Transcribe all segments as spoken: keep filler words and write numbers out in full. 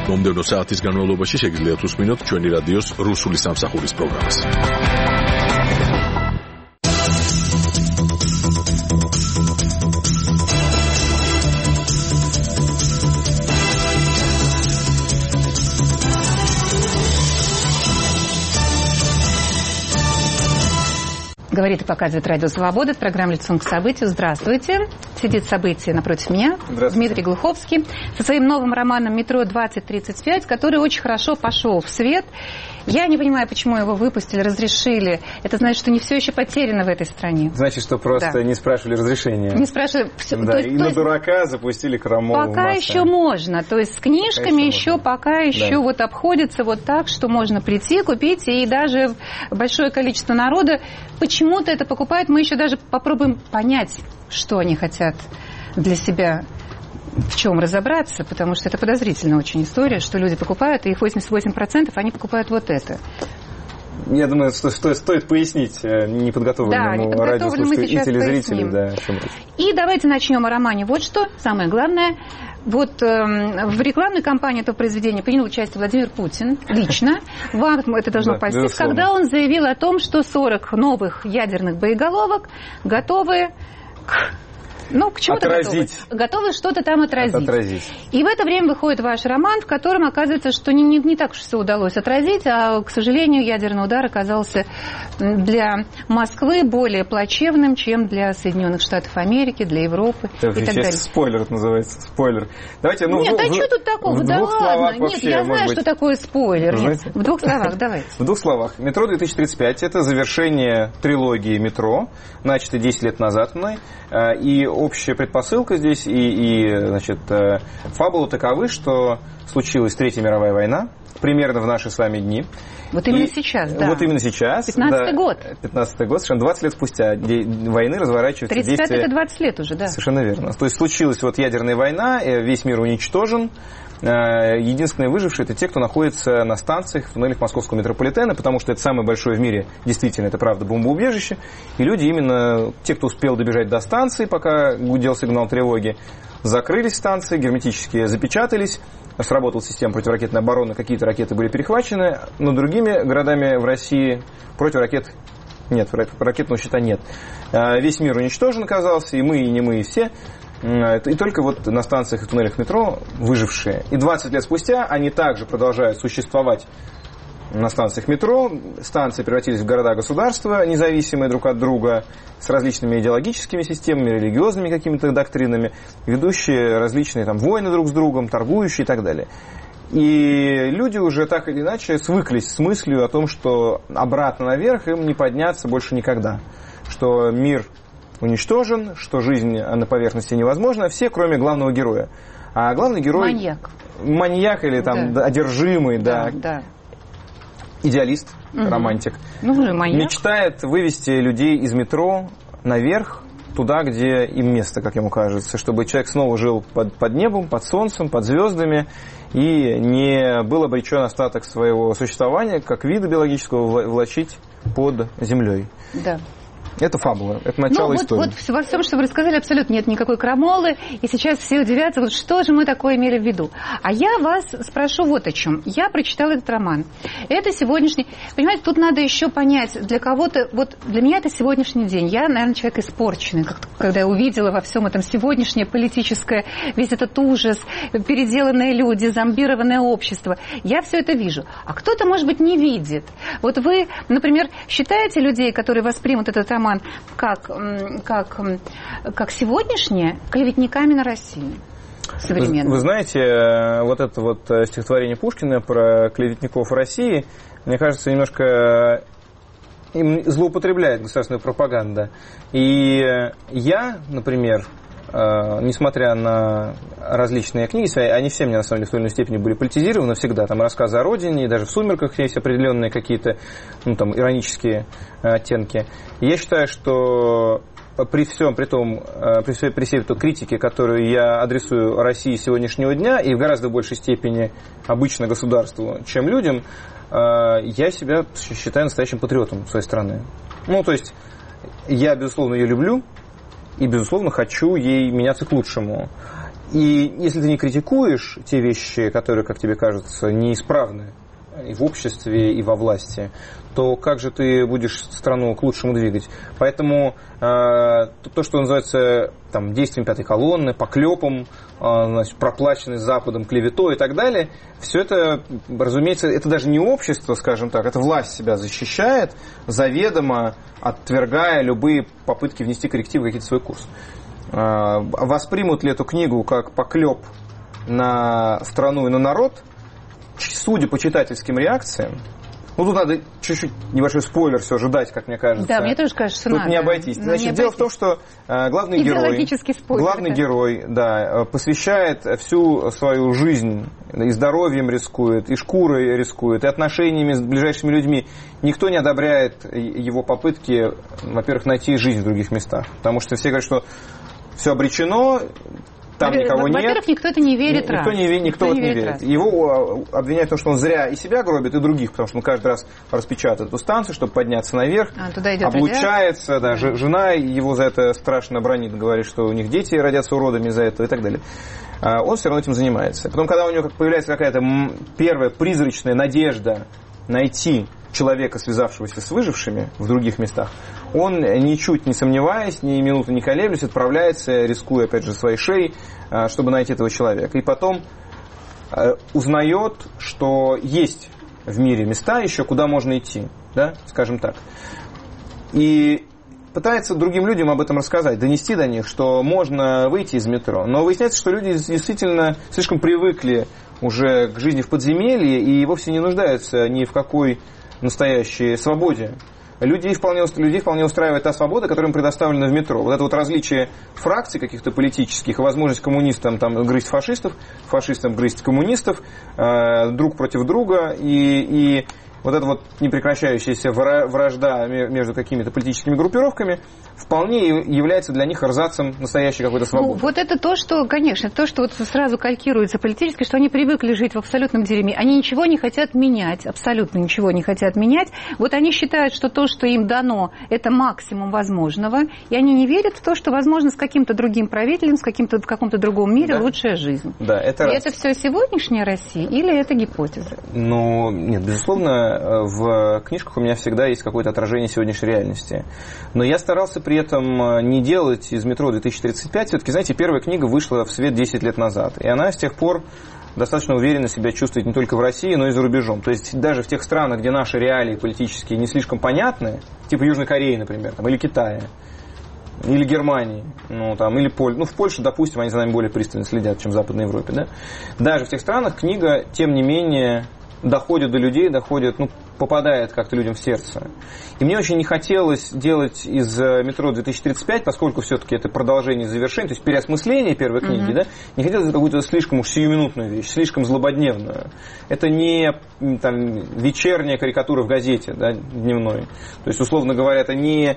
მომდევნო საათის განმავლობაში შეგიძლიათ უსმინოთ ჩვენი რადიოს რუსული სამსახურის პროგრამას. Говорит и показывает Радио Свобода. Это программа «Лицом к событию». Здравствуйте. Сидит событие напротив меня. Дмитрий Глуховский. Со своим новым романом «Метро двадцать тридцать пять», который очень хорошо пошел в свет. Я не понимаю, почему его выпустили, разрешили. Это значит, что не все еще потеряно в этой стране. Значит, что просто да. не спрашивали разрешения. Не спрашивали. Да, то есть, и на дурака запустили Крамолу. Пока еще можно. То есть с книжками еще, еще пока еще да. вот обходится вот так, что можно прийти, купить. И даже большое количество народа почему-то это покупает. Мы еще даже попробуем понять, что они хотят для себя, в чем разобраться, потому что это подозрительная очень история, что люди покупают, и их восемьдесят восемь процентов они покупают вот это. Я думаю, что стоит, стоит пояснить неподготовленному да, радиослушателю и телезрителю. Да, и давайте начнем о романе. Вот что, самое главное. Вот э, в рекламной кампании этого произведения принял участие Владимир Путин лично. Вам это должно да, польстить, когда он заявил о том, что сорок новых ядерных боеголовок готовы к... Ну, к чему-то готовы. Готовы что-то там отразить. отразить. И в это время выходит ваш роман, в котором оказывается, что не, не, не так уж все удалось отразить, а, к сожалению, ядерный удар оказался для Москвы более плачевным, чем для Соединенных Штатов Америки, для Европы это и так далее. Спойлер это называется. Спойлер. Давайте, ну, Нет, в, а в, что тут такого? В да двух ладно. словах Нет, вообще, я знаю, быть... что такое спойлер. Нет, в двух словах, давайте. В двух словах. «Метро две тысячи тридцать пять» — это завершение трилогии «Метро», начатой десять лет назад мной. И общая предпосылка здесь и, и значит, фабулы таковы, что случилась Третья мировая война, примерно в наши с вами дни. Вот именно и, сейчас, да. Вот именно сейчас. пятнадцатый да, год. пятнадцатый год, совершенно двадцать лет спустя войны разворачиваются тридцать пять действия... это двадцать лет уже, да. Совершенно верно. То есть случилась вот ядерная война, весь мир уничтожен. Единственные выжившие — это те, кто находится на станциях, в туннелях московского метрополитена, потому что это самое большое в мире, действительно, это правда, бомбоубежище. И люди, именно те, кто успел добежать до станции, пока гудел сигнал тревоги, закрылись станции, герметически запечатались, сработала система противоракетной обороны, какие-то ракеты были перехвачены, но другими городами в России противоракет нет, ракетного щита нет. Весь мир уничтожен оказался, и мы, и не мы, и все. И только вот на станциях и туннелях метро выжившие. И двадцать лет спустя они также продолжают существовать на станциях метро. Станции превратились в города-государства, независимые друг от друга, с различными идеологическими системами, религиозными какими-то доктринами, ведущие различные там войны друг с другом, торгующие и так далее. И люди уже так или иначе свыклись с мыслью о том, что обратно наверх им не подняться больше никогда. Что мир уничтожен, что жизнь на поверхности невозможна, все, кроме главного героя. А главный герой... Маньяк. Маньяк или там да. одержимый, да. да. да. Идеалист, угу. романтик. Ну, уже маньяк. Мечтает вывести людей из метро наверх, туда, где им место, как ему кажется, чтобы человек снова жил под, под небом, под солнцем, под звездами и не был обречен остаток своего существования, как вида биологического, влачить под землей. Да. Это фабула, это начало ну, вот, истории. Вот во всем, что вы рассказали, абсолютно нет никакой крамолы, и сейчас все удивятся, вот что же мы такое имели в виду. А я вас спрошу вот о чем. Я прочитала этот роман. Это сегодняшний... Понимаете, тут надо еще понять, для кого-то... Вот для меня это сегодняшний день. Я, наверное, человек испорченный, когда я увидела во всем этом сегодняшнее политическое, весь этот ужас, переделанные люди, зомбированное общество. Я все это вижу. А кто-то, может быть, не видит. Вот вы, например, считаете людей, которые воспримут этот роман, как, как, как сегодняшние клеветниками на Россию современную. Вы, вы знаете, вот это вот стихотворение Пушкина про клеветников России, мне кажется, немножко им злоупотребляет государственная пропаганда. И я, например, несмотря на различные книги, они все мне, на самом деле, в той или иной степени были политизированы всегда. Там рассказы о родине, и даже в «Сумерках» есть определенные какие-то, ну, там, иронические оттенки. И я считаю, что при всем, при том, при всей, при всей той критике, которую я адресую России сегодняшнего дня, и в гораздо большей степени обычно государству, чем людям, я себя считаю настоящим патриотом своей страны. Ну, то есть, я, безусловно, ее люблю, и, безусловно, хочу ей меняться к лучшему. И если ты не критикуешь те вещи, которые, как тебе кажется, неисправны и в обществе, и во власти, то как же ты будешь страну к лучшему двигать? Поэтому э, то, что называется там, действием пятой колонны, поклепом, э, значит, проплаченной Западом клеветой и так далее, все это, разумеется, это даже не общество, скажем так, это власть себя защищает, заведомо отвергая любые попытки внести коррективы в какой-то свой курс. Э, воспримут ли эту книгу как поклеп на страну и на народ? Судя по читательским реакциям, ну, тут надо чуть-чуть небольшой спойлер все же дать, как мне кажется. Да, мне тоже кажется, что тут надо. не обойтись. Но Значит, не дело обойтись. в том, что э, главный герой, спойлер, главный да. герой, да, посвящает всю свою жизнь, и здоровьем рискует, и шкурой рискует, и отношениями с ближайшими людьми. Никто не одобряет его попытки, во-первых, найти жизнь в других местах. Потому что все говорят, что все обречено, там никого нет. Во-первых, никто это не верит Никто, раз. не, никто, никто в это не верит. Его обвиняют в том, что он зря и себя гробит, и других, потому что он каждый раз распечатает эту станцию, чтобы подняться наверх, а, туда идет облучается, да, ж, жена его за это страшно бронит, говорит, что у них дети родятся уродами из-за этого и так далее. А он все равно этим занимается. Потом, когда у него появляется какая-то первая призрачная надежда найти человека, связавшегося с выжившими в других местах, он, ничуть не сомневаясь, ни минуты не колеблясь, отправляется, рискуя, опять же, своей шеей, чтобы найти этого человека. И потом узнает, что есть в мире места еще, куда можно идти, да, скажем так. И пытается другим людям об этом рассказать, донести до них, что можно выйти из метро. Но выясняется, что люди действительно слишком привыкли уже к жизни в подземелье и вовсе не нуждаются ни в какой настоящей свободе. Людей вполне, людей вполне устраивает та свобода, которая им предоставлена в метро. Вот это вот различие фракций каких-то политических, и возможность коммунистам там, грызть фашистов, фашистам грызть коммунистов, э, друг против друга, и, и вот эта вот непрекращающаяся вражда между какими-то политическими группировками вполне является для них эрзацем настоящей какой-то свободы. Ну, вот это то, что, конечно, то, что вот сразу калькируется политически, что они привыкли жить в абсолютном дерьме. Они ничего не хотят менять, абсолютно ничего не хотят менять. Вот они считают, что то, что им дано, это максимум возможного, и они не верят в то, что возможно с каким-то другим правителем, с каким-то в каком-то другом мире да. лучшая жизнь. Да, это и раз. это все сегодняшняя Россия или это гипотеза? Ну, нет, безусловно, в книжках у меня всегда есть какое-то отражение сегодняшней реальности. Но я старался при этом не делать из «Метро две тысячи тридцать пять». Все-таки, знаете, первая книга вышла в свет десять лет назад. И она с тех пор достаточно уверенно себя чувствует не только в России, но и за рубежом. То есть даже в тех странах, где наши реалии политические не слишком понятны, типа Южной Кореи, например, там, или Китая, или Германии, ну, там, или Поль... ну, в Польше, допустим, они за нами более пристально следят, чем в Западной Европе. Да? Даже в тех странах книга, тем не менее, доходит до людей, доходит, ну, попадает как-то людям в сердце. И мне очень не хотелось делать из «Метро две тысячи тридцать пять», поскольку все-таки это продолжение завершения, то есть переосмысление первой книги, mm-hmm. да, не хотелось какую-то слишком уж сиюминутную вещь, слишком злободневную. Это не там, вечерняя карикатура в газете, да, дневной. То есть, условно говоря, это не...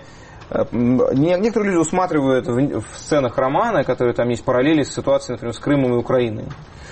Некоторые люди усматривают в сценах романа, которые там есть параллели с ситуацией, например, с Крымом и Украиной.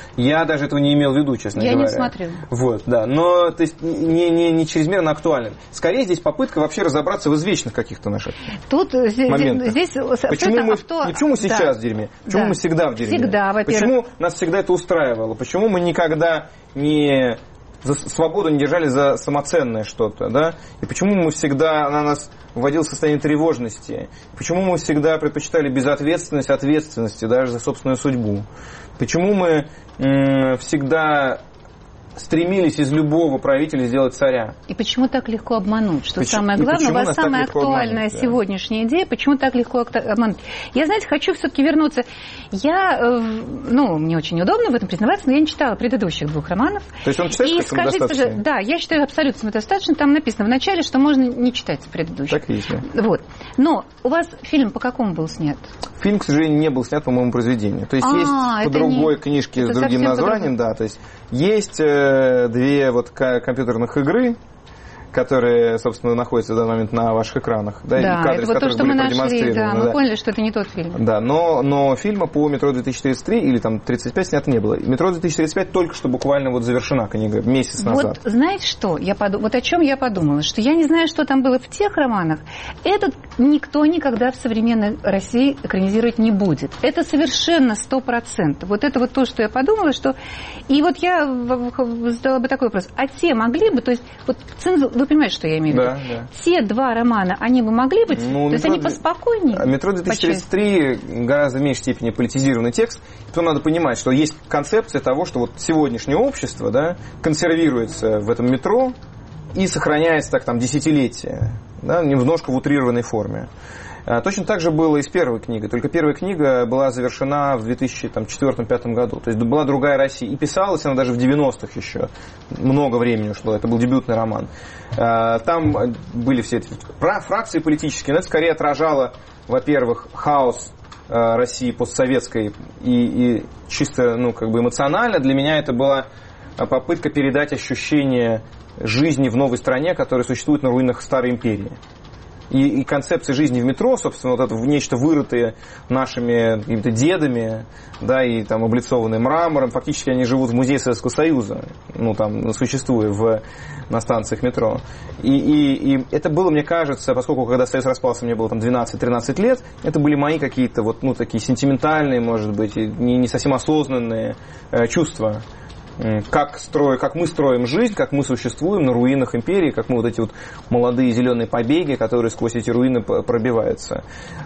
Я даже этого не имел в виду, честно я говоря. Я не смотрю. Вот, да. Но, то есть, не, не, не чрезмерно актуальным. Скорее, здесь попытка вообще разобраться в извечных каких-то наших Тут, моментах. Здесь, почему мы, авто... не почему сейчас да. в дерьме, почему да. мы всегда в дерьме. Всегда, во-первых. Почему нас всегда это устраивало, почему мы никогда не... за свободу не держали за самоценное что-то, да? И почему мы всегда, она нас вводила в состояние тревожности? Почему мы всегда предпочитали безответственность ответственности даже за собственную судьбу? Почему мы м- всегда стремились из любого правителя сделать царя? И почему так легко обмануть? Что почему, самое главное, у вас самая актуальная обмануть, сегодняшняя да. идея, почему так легко обмануть? Я, знаете, хочу все-таки вернуться. Я, ну, мне очень удобно в этом признаваться, но я не читала предыдущих двух романов. То есть он читает, и скажите же, да, я считаю абсолютно самодостаточно. Там написано в начале, что можно не читать предыдущих. Так и есть. Вот. Но у вас фильм по какому был снят? Фильм, к сожалению, не был снят по моему произведению. То есть а, есть по другой не... книжке это с другим названием, да. То есть есть э, две вот компьютерных игры. которые, собственно, находятся в данный момент на ваших экранах. Да, да, и кадры, это вот то, что мы нашли, да, мы да. поняли, что это не тот фильм. Да, но, но фильма по «Метро две тысячи тридцать три» или там тридцать пять снято не было. «Метро две тысячи тридцать пять» только что буквально вот завершена книга, месяц назад. Вот знаете что? Я подум... Вот о чем я подумала, что я не знаю, что там было в тех романах. Этот никто никогда в современной России экранизировать не будет. Это совершенно сто процентов. Вот это вот то, что я подумала, что... И вот я задала бы такой вопрос. А те могли бы, то есть, вот цензура... вы понимаете, что я имею в виду? Да, да. Те два романа, они бы могли быть, ну, то есть метро... они поспокойнее? «Метро две тысячи тридцать три» гораздо в меньшей степени политизированный текст. Потом надо понимать, что есть концепция того, что вот сегодняшнее общество, да, консервируется в этом метро и сохраняется так там десятилетия, да, немножко в утрированной форме. Точно так же было и с первой книгой, только первая книга была завершена в две тысячи четвёртом-две тысячи пятом году, то есть была другая Россия, и писалась она даже в девяностых еще, много времени ушло, это был дебютный роман. Там были все эти фракции политические, но это скорее отражало, во-первых, хаос России постсоветской и, и чисто, ну, как бы эмоционально для меня это была попытка передать ощущение жизни в новой стране, которая существует на руинах старой империи. И, и концепция жизни в метро, собственно, вот это нечто вырытое нашими какими-то дедами, да, и там облицованные мрамором, фактически они живут в музее Советского Союза, ну, там, существуя в, на станциях метро. И, и, и это было, мне кажется, поскольку, когда Союз распался, мне было там двенадцать-тринадцать лет, это были мои какие-то вот, ну, такие сентиментальные, может быть, не, не совсем осознанные э, чувства. Как, строю, как мы строим жизнь, как мы существуем на руинах империи, как мы вот эти вот молодые зеленые побеги, которые сквозь эти руины пробиваются.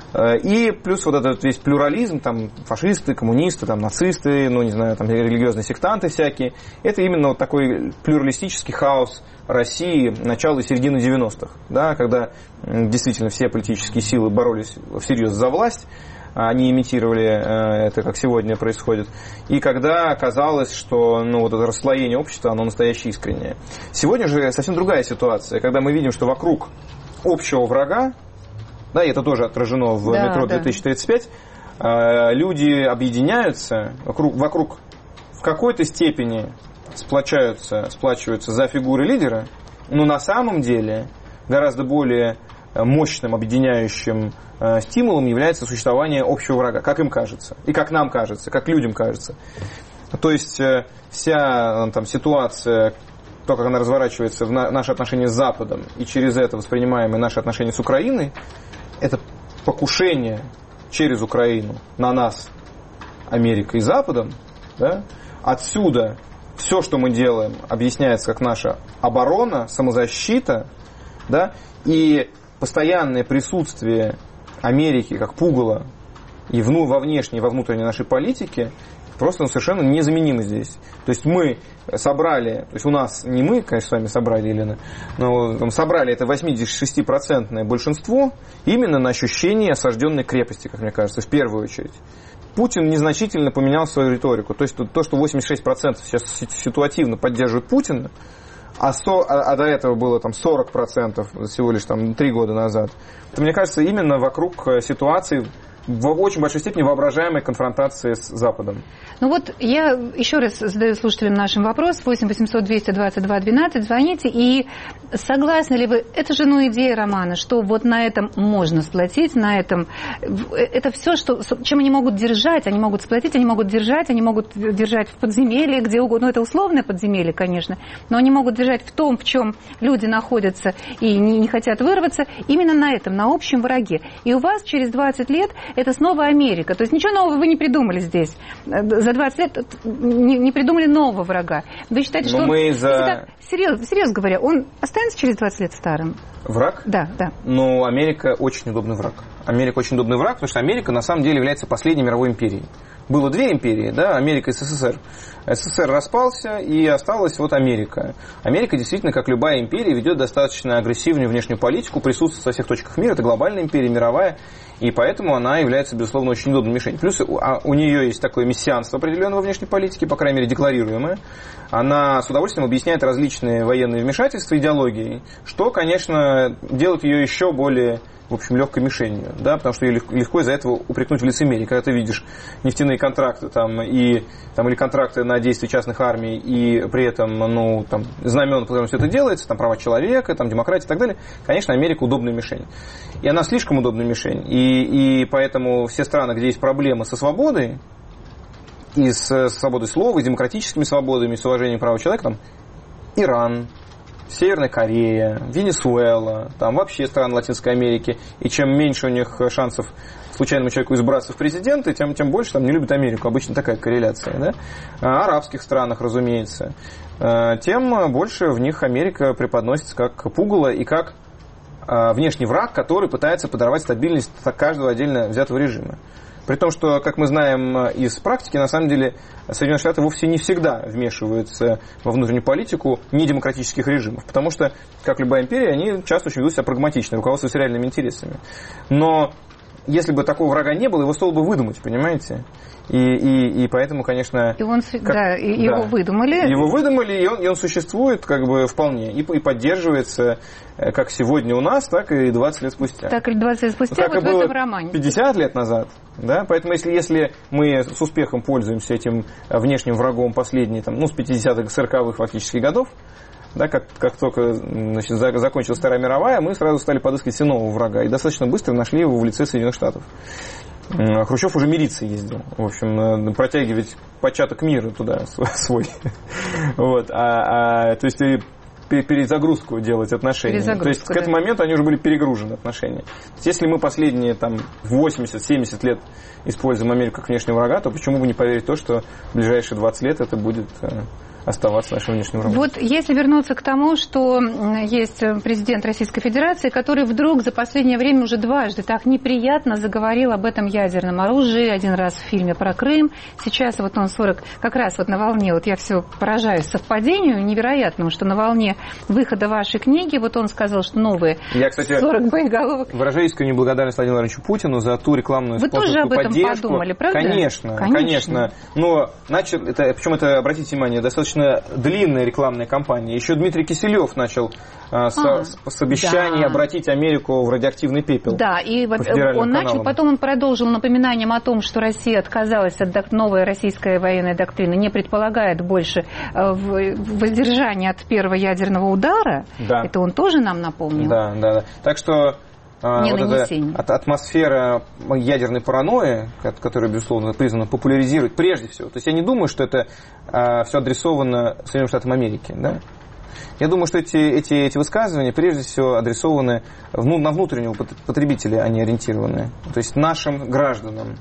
И плюс вот этот весь плюрализм, там фашисты, коммунисты, там нацисты, ну не знаю, там религиозные сектанты всякие. Это именно вот такой плюралистический хаос России начала и середины девяностых, да, когда действительно все политические силы боролись всерьез за власть. Они имитировали это, как сегодня происходит. И когда оказалось, что ну, вот это расслоение общества, оно настоящее искреннее. Сегодня же совсем другая ситуация, когда мы видим, что вокруг общего врага, да, и это тоже отражено в да, «Метро две тысячи тридцать пять», да. Люди объединяются, вокруг, вокруг в какой-то степени сплочаются, сплачиваются за фигуры лидера, но на самом деле гораздо более мощным объединяющим э, стимулом является существование общего врага, как им кажется, и как нам кажется, как людям кажется. То есть э, вся э, там, ситуация, то, как она разворачивается в на- наши отношения с Западом, и через это воспринимаемые наши отношения с Украиной, это покушение через Украину на нас, Америкой и Западом. Да? Отсюда все, что мы делаем, объясняется как наша оборона, самозащита, да? И постоянное присутствие Америки как пугало и вну, во внешней, и во внутренней нашей политике просто ну, совершенно незаменимы здесь. То есть мы собрали, то есть у нас, не мы, конечно, с вами собрали, Елена, но там, собрали это восемьдесят шесть процентов большинство именно на ощущении осажденной крепости, как мне кажется, в первую очередь. Путин незначительно поменял свою риторику. То есть то, что восемьдесят шесть процентов сейчас ситуативно поддерживают Путина, А, со, а, а до этого было там сорок процентов всего лишь там три года назад. Это, мне кажется, именно вокруг ситуации в очень большой степени воображаемой конфронтации с Западом. Ну вот я еще раз задаю слушателям нашим вопрос. восемь восемьсот двести двадцать два двенадцать. Звоните. И согласны ли вы, это же ну идея романа, что вот на этом можно сплотить, на этом... Это все, что, чем они могут держать. Они могут сплотить, они могут держать, они могут держать в подземелье, где угодно. Ну это условное подземелье, конечно. Но они могут держать в том, в чем люди находятся и не, не хотят вырваться. Именно на этом, на общем враге. И у вас через двадцать лет это снова Америка. То есть ничего нового вы не придумали здесь. За двадцать лет не, не придумали нового врага. Вы считаете, что... Мы за... так, серьезно, серьезно говоря, он останется через двадцать лет старым? Враг? Да, да. Но Америка очень удобный враг. Америка очень удобный враг, потому что Америка на самом деле является последней мировой империей. Было две империи, да, Америка и СССР. СССР распался, и осталась вот Америка. Америка действительно, как любая империя, ведет достаточно агрессивную внешнюю политику, присутствует во всех точках мира. Это глобальная империя, мировая, и поэтому она является, безусловно, очень удобной мишенью. Плюс у, у нее есть такое мессианство определенного внешней политики, по крайней мере, декларируемое. Она с удовольствием объясняет различные военные вмешательства, идеологии, что, конечно, делает ее еще более в общем, легкой мишенью, да, потому что ее легко из-за этого упрекнуть в лицемерии. Когда ты видишь нефтяные контракты там, и, там, или контракты на действия частных армий, и при этом, ну, там, знамена, по которым все это делается, там, права человека, там, демократия и так далее, конечно, Америка удобная мишень. И она слишком удобная мишень. И, и поэтому все страны, где есть проблемы со свободой, и с свободой слова, и с демократическими свободами, и с уважением прав человека, там, Иран, Северная Корея, Венесуэла, там вообще страны Латинской Америки. И чем меньше у них шансов случайному человеку избраться в президенты, тем, тем больше там не любят Америку. Обычно такая корреляция. Да? А арабских странах, разумеется. Тем больше в них Америка преподносится как пугало и как внешний враг, который пытается подорвать стабильность каждого отдельно взятого режима. При том, что, как мы знаем из практики, на самом деле Соединенные Штаты вовсе не всегда вмешиваются во внутреннюю политику недемократических режимов. Потому что, как любая империя, они часто очень ведут себя прагматично, руководствуются реальными интересами. Но если бы такого врага не было, его стоило бы выдумать, понимаете? И, и, и поэтому, конечно... И он, как, да, его да, выдумали. Его выдумали, и он, и он существует как бы вполне. И, и поддерживается как сегодня у нас, так и двадцать лет спустя. Так и двадцать лет спустя, как вот и было в этом романе. пятьдесят лет назад. Да? Поэтому если, если мы с успехом пользуемся этим внешним врагом последние, там, ну, с пятидесятых, сороковых фактически годов, да, как, как только, значит, закончилась Вторая мировая, мы сразу стали подыскивать себе нового врага. И достаточно быстро нашли его в лице Соединенных Штатов. Хрущев уже мириться ездил. В общем, протягивать початок мира туда свой. Вот. А, а, то есть перезагрузку делать отношений. То есть, да. К этому моменту они уже были перегружены, отношения. То есть, если мы последние там, восемьдесят-семьдесят лет используем Америку как внешнего врага, то почему бы не поверить в то, что в ближайшие двадцать лет это будет оставаться нашим внешним врагом. Вот если вернуться к тому, что есть президент Российской Федерации, который вдруг за последнее время уже дважды так неприятно заговорил об этом ядерном оружии, один раз в фильме про Крым, сейчас вот он сорок, как раз вот на волне, вот я все поражаюсь совпадению невероятному, что на волне выхода вашей книги, вот он сказал, что новые я, кстати, сорок боеголовок. Выражаю искреннюю благодарность Владимиру Владимировичу Путину за ту рекламную Вы тоже об этом поддержку. Подумали, правда? Конечно, конечно. конечно. Но начал, это, причем это, обратите внимание, достаточно длинная рекламная кампания. Еще Дмитрий Киселев начал а, с, а, с, с обещанием да. обратить Америку в радиоакивный пепел. Да, и он каналам. начал, потом он продолжил напоминанием о том, что Россия отказалась от док... новой российская военная доктрина, не предполагает больше воздержания от первого ядерного удара. Да. Это он тоже нам напомнил. Да, да, да. Так что Не вот эта атмосфера ядерной паранойи, которая, безусловно, призвана популяризировать прежде всего. То есть я не думаю, что это а, все адресовано Соединенным Штатам Америки. Да? Я думаю, что эти, эти, эти высказывания прежде всего адресованы ну, на внутреннего потребителя, они ориентированы. То есть нашим гражданам.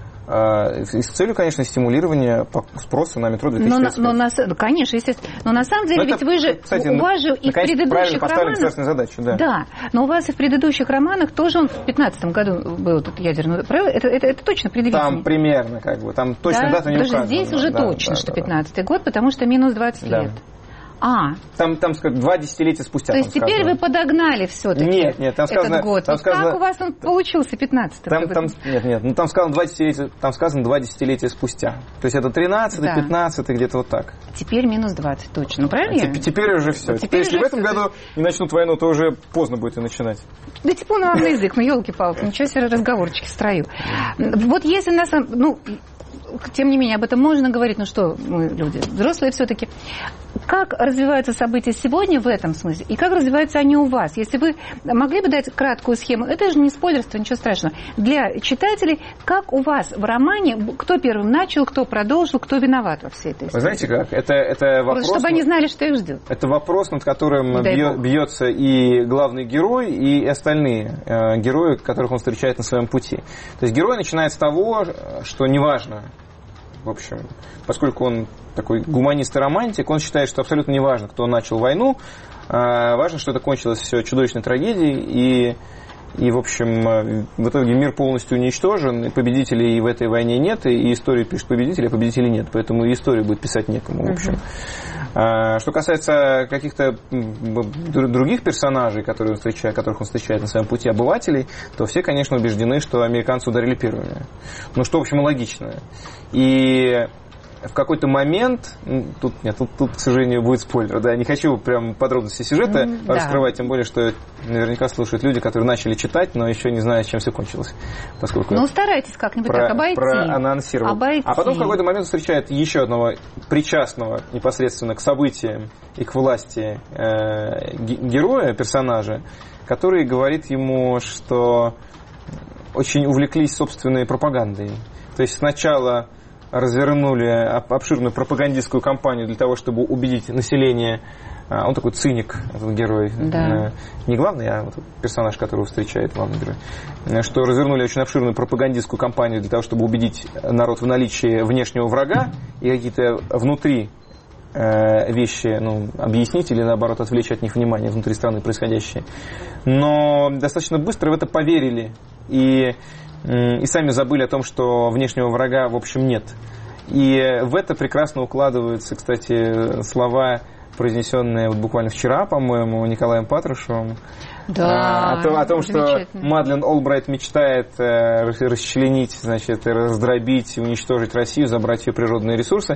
И с целью, конечно, стимулирования спроса на метро две тысячи тридцать пять. Но, но, но, конечно, естественно. Но на самом деле, но ведь это, вы же, кстати, у вас же и в предыдущих романах... задачу, да. да, но у вас и в предыдущих романах тоже он в пятнадцатом году был тут ядерный... Это, это, это точно предвидение? Там примерно, как бы, там точно да? дата не указана. Здесь уже да, точно, да, что да, пятнадцатый год, потому что минус двадцать да. лет. А. Там, там сказать, два десятилетия спустя. То есть теперь сказано. Вы подогнали все-таки нет, нет, там сказано, этот год. Там вот сказано, как у вас он получился пятнадцатый? Там, там, нет, нет, ну там сказано два десятилетия, там сказано два десятилетия спустя. То есть это тринадцатый, да. пятнадцатый, где-то вот так. Теперь минус двадцать, точно. Ну, правильно? А теперь уже все. Вот теперь, теперь если в этом все. году не начнут войну, то уже поздно будет и начинать. Да типа он вам на язык, ну елки-палки, ничего себе разговорчики строю. Вот если нас, ну, тем не менее, об этом можно говорить, ну что, мы люди взрослые все-таки. Как развиваются события сегодня в этом смысле? И как развиваются они у вас? Если вы могли бы дать краткую схему, это же не спойлерство, ничего страшного. Для читателей, как у вас в романе, кто первым начал, кто продолжил, кто виноват во всей этой истории? Вы знаете как? Это, это вопрос... Просто чтобы они знали, что их ждет. Это вопрос, над которым бьет, бьется и главный герой, и остальные э, герои, которых он встречает на своем пути. То есть герой начинает с того, что неважно, в общем, поскольку он такой гуманист и романтик, он считает, что абсолютно неважно, кто начал войну, важно, что это кончилось все чудовищной трагедией, и, и в общем, в итоге мир полностью уничтожен, и победителей в этой войне нет, и историю пишет победители, а победителей нет, поэтому и историю будет писать некому, в общем. Uh-huh. Что касается каких-то других персонажей, которые он встречает, которых он встречает на своем пути, обывателей, то все, конечно, убеждены, что американцы ударили первыми. Ну, что, в общем, логично. И в какой-то момент, тут, нет, тут, тут, к сожалению, будет спойлер, да, не хочу прям подробности сюжета mm, раскрывать, да. Тем более, что наверняка слушают люди, которые начали читать, но еще не знают, чем все кончилось. Поскольку ну, старайтесь как-нибудь про, так обойти. Проанонсировал. Обойти. А потом в какой-то момент встречает еще одного причастного непосредственно к событиям и к власти э, героя, персонажа, который говорит ему, что очень увлеклись собственной пропагандой. То есть сначала развернули обширную пропагандистскую кампанию для того, чтобы убедить население. Он такой циник, этот герой. Да. Не главный, а вот персонаж, которого встречает главный герой. Что развернули очень обширную пропагандистскую кампанию для того, чтобы убедить народ в наличии внешнего врага и какие-то внутри вещи, ну, объяснить или, наоборот, отвлечь от них внимание внутри страны происходящее. Но достаточно быстро в это поверили и И сами забыли о том, что внешнего врага, в общем, нет. И в это прекрасно укладываются, кстати, слова, произнесенные вот буквально вчера, по-моему, Николаем Патрушевым. Да, о том, о том что Мадлен Олбрайт мечтает расчленить, значит, раздробить, уничтожить Россию, забрать ее природные ресурсы.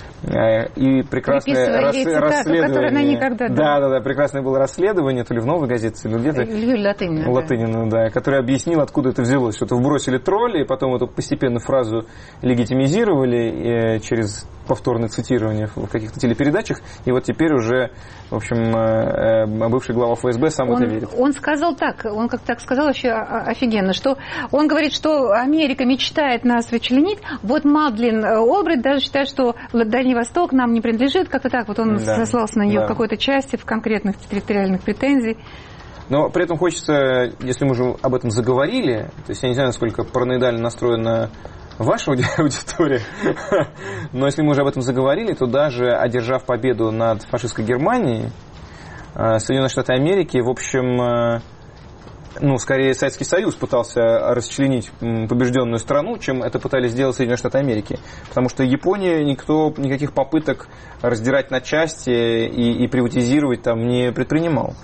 И прекрасное рас... расследование. Никогда, да. Да, да, да, прекрасное было расследование, то ли в «Новой газете», то ли где-то. Илью Латынина. Латынина, да. да, который объяснил, откуда это взялось. Что-то вбросили тролли, и потом эту постепенно фразу легитимизировали через повторное цитирование в каких-то телепередачах. И вот теперь уже, в общем, бывший глава эф эс бэ сам он, это верит. Он сказал так, он как так сказал вообще офигенно, что он говорит, что Америка мечтает нас расчленить. Вот Мадлен Олбрайт даже считает, что Дальний Восток нам не принадлежит, как-то так. Вот он да, сослался на нее да. в какой-то части, в конкретных территориальных претензий. Но при этом хочется, если мы уже об этом заговорили, то есть я не знаю, насколько параноидально настроена ваша аудитория, но если мы уже об этом заговорили, то даже одержав победу над фашистской Германией, Соединенные Штаты Америки, в общем, ну, скорее Советский Союз пытался расчленить побежденную страну, чем это пытались сделать Соединенные Штаты Америки. Потому что Япония никто никаких попыток раздирать на части и, и приватизировать там не предпринимал.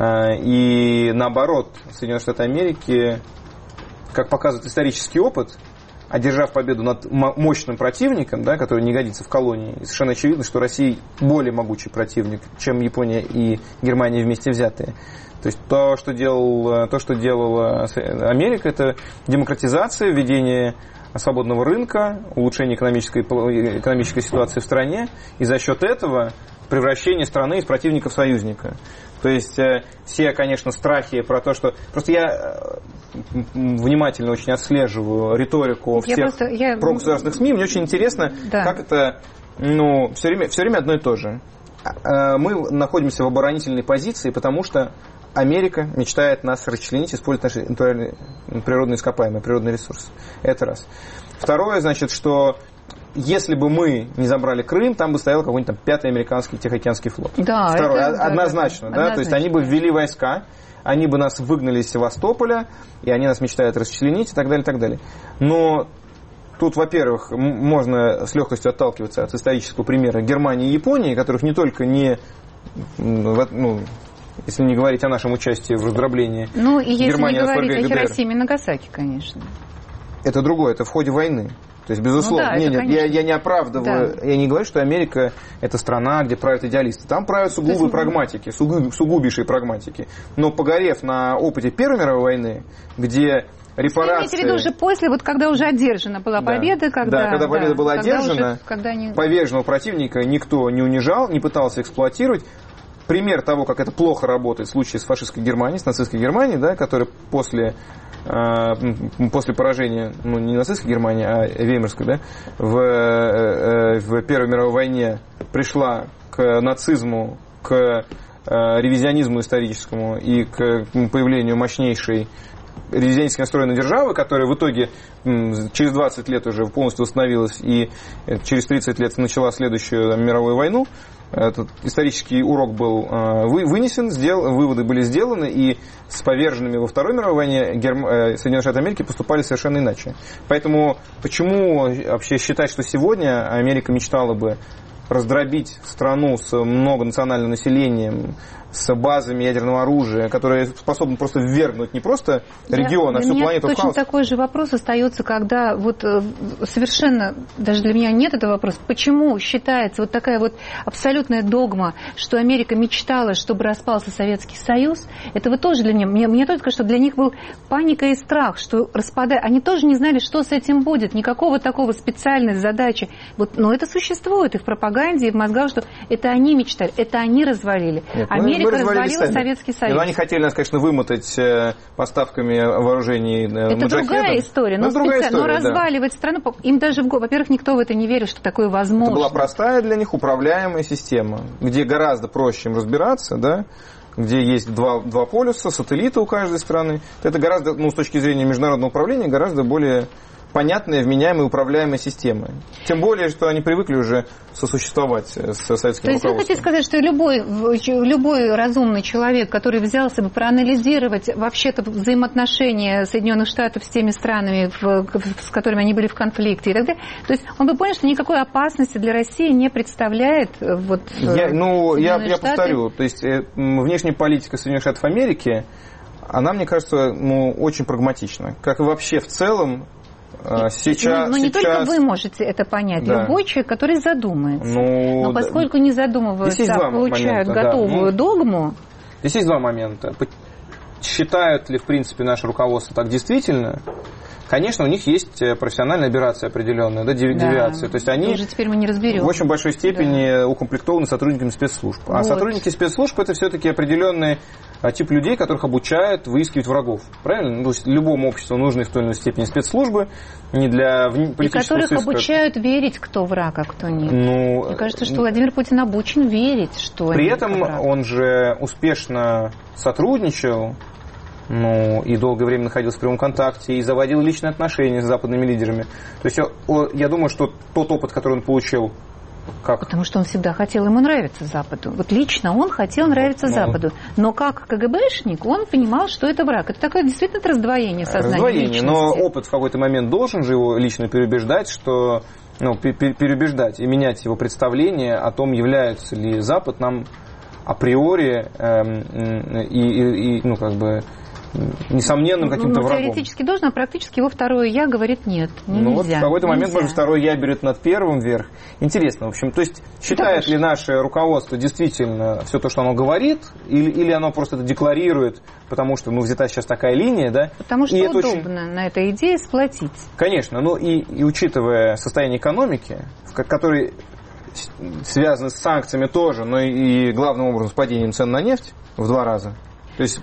И наоборот, Соединенные Штаты Америки, как показывает исторический опыт, одержав победу над мощным противником, да, который не годится в колонии, совершенно очевидно, что Россия более могучий противник, чем Япония и Германия вместе взятые. То есть то, что делал, то, что делала Америка, это демократизация, введение свободного рынка, улучшение экономической, экономической ситуации в стране, и за счет этого превращение страны из противника в союзника. То есть все, конечно, страхи про то, что... Просто я внимательно очень отслеживаю риторику всех просто, я... прогосударственных СМИ. Мне очень интересно, да. как это... Ну, все время, все время одно и то же. Мы находимся в оборонительной позиции, потому что Америка мечтает нас расчленить, использовать наши природные ископаемые, природные ресурсы. Это раз. Второе, значит, что если бы мы не забрали Крым, там бы стоял какой-нибудь там пятый американский Тихоокеанский флот. Да, Второе, это, однозначно, да, да, да, то есть они бы ввели войска, они бы нас выгнали из Севастополя, и они нас мечтают расчленить и так далее, и так далее. Но тут, во-первых, можно с легкостью отталкиваться от исторического примера Германии и Японии, которых не только не, ну, если не говорить о нашем участии в раздроблении ну, и если Германии, не говорить ФРГ, о Хиросиме и Нагасаки, конечно. Это другое, это в ходе войны. То есть, безусловно, ну, да, нет, нет, я, я не оправдываю, да. я не говорю, что Америка это страна, где правят идеалисты. Там правят сугубые есть, прагматики, сугуб, сугубейшие прагматики. Но погорев на опыте Первой мировой войны, где репарации... Вы имеете в виду уже после, вот когда уже одержана была победа, да. когда... Да, когда победа да, была когда одержана, уже, когда они... поверженного противника никто не унижал, не пытался эксплуатировать. Пример того, как это плохо работает в случае с фашистской Германией, с нацистской Германией, да, которая после... после поражения, ну, не нацистской Германии, а Веймарской, да, в, в Первой мировой войне пришла к нацизму, к ревизионизму историческому и к появлению мощнейшей ревизионистски настроенной державы, которая в итоге через двадцать лет уже полностью восстановилась и через тридцать лет начала следующую там, мировую войну. Этот исторический урок был вынесен, сдел, выводы были сделаны, и с поверженными во Второй мировой войне Герм... Соединенные Штаты Америки поступали совершенно иначе. Поэтому почему вообще считать, что сегодня Америка мечтала бы раздробить страну с многонациональным населением, с базами ядерного оружия, которые способны просто ввергнуть не просто регион, я, а всю планету в хаос. Точно такой же вопрос остается, когда вот совершенно, даже для меня нет этого вопроса, почему считается вот такая вот абсолютная догма, что Америка мечтала, чтобы распался Советский Союз, это вот тоже для меня, мне, мне только что для них был паника и страх, что распадая, они тоже не знали, что с этим будет, никакого такого специальной задачи, вот, но это существует и в пропаганде, и в мозгах, что это они мечтали, это они развалили. Нет, Америка развалила Советский Союз. Но они хотели нас, конечно, вымотать поставками вооружений Это маджахедам. другая история. Но, но, другая специ... история, но разваливать да. страну... Им даже, в... во-первых, никто в это не верил, что такое возможно. Это была простая для них управляемая система, где гораздо проще им разбираться, да, где есть два, два полюса, сателлиты у каждой страны. Это гораздо, ну, с точки зрения международного управления, гораздо более понятная, вменяемая, управляемая система. Тем более, что они привыкли уже сосуществовать с советским То есть руководством. вы хотите сказать, что любой, любой разумный человек, который взялся бы проанализировать вообще-то взаимоотношения Соединенных Штатов с теми странами, в, с которыми они были в конфликте и так далее, то есть он бы понял, что никакой опасности для России не представляет вот, я, ну, я, я Штаты. повторю, то есть внешняя политика Соединенных Штатов Америки, она, мне кажется, ну, очень прагматична. Как и вообще в целом, сейчас... Но, но не сейчас... только вы можете это понять, да. Любой человек, который задумается. Ну, но поскольку не задумываются, а получают момента, готовую да. догму... Здесь есть два момента. Считают ли, в принципе, наше руководство так действительно? Конечно, у них есть профессиональная операция определенная, да, девиация. Да. То есть они уже теперь мы не разберем. В очень большой степени да. укомплектованы сотрудниками спецслужб. А вот. сотрудники спецслужб это все-таки определенный тип людей, которых обучают выискивать врагов. Правильно? То есть любому обществу нужны в той или иной степени спецслужбы, не для политического И которых сыска. обучают верить, кто враг, а кто нет. Ну, Мне кажется, что Владимир Путин обучен верить, что При этом враг. Он же успешно сотрудничал, ну, и долгое время находился в прямом контакте, и заводил личные отношения с западными лидерами. То есть я, я думаю, что тот опыт, который он получил, как... Потому что он всегда хотел ему нравиться Западу. Вот лично он хотел нравиться ну, Западу. Но как КГБшник он понимал, что это враг. Это такое действительно раздвоение сознания Раздвоение, личности. Но опыт в какой-то момент должен же его лично переубеждать, что... Ну, переубеждать и менять его представление о том, является ли Запад нам априори э, и, и, и, ну, как бы... несомненным каким-то ну, врагом. Теоретически должен, а практически его второе «я» говорит «нет». Не ну нельзя, вот в какой-то момент, нельзя. может, второе «я» берет над первым вверх. Интересно, в общем. То есть, считает да, ли наше руководство действительно все то, что оно говорит, или, или оно просто это декларирует, потому что ну, взята сейчас такая линия, да? Потому что и удобно очень... на этой идее сплотить. Конечно, ну и, и учитывая состояние экономики, в которой связаны с санкциями тоже, но и главным образом с падением цен на нефть в два раза. То есть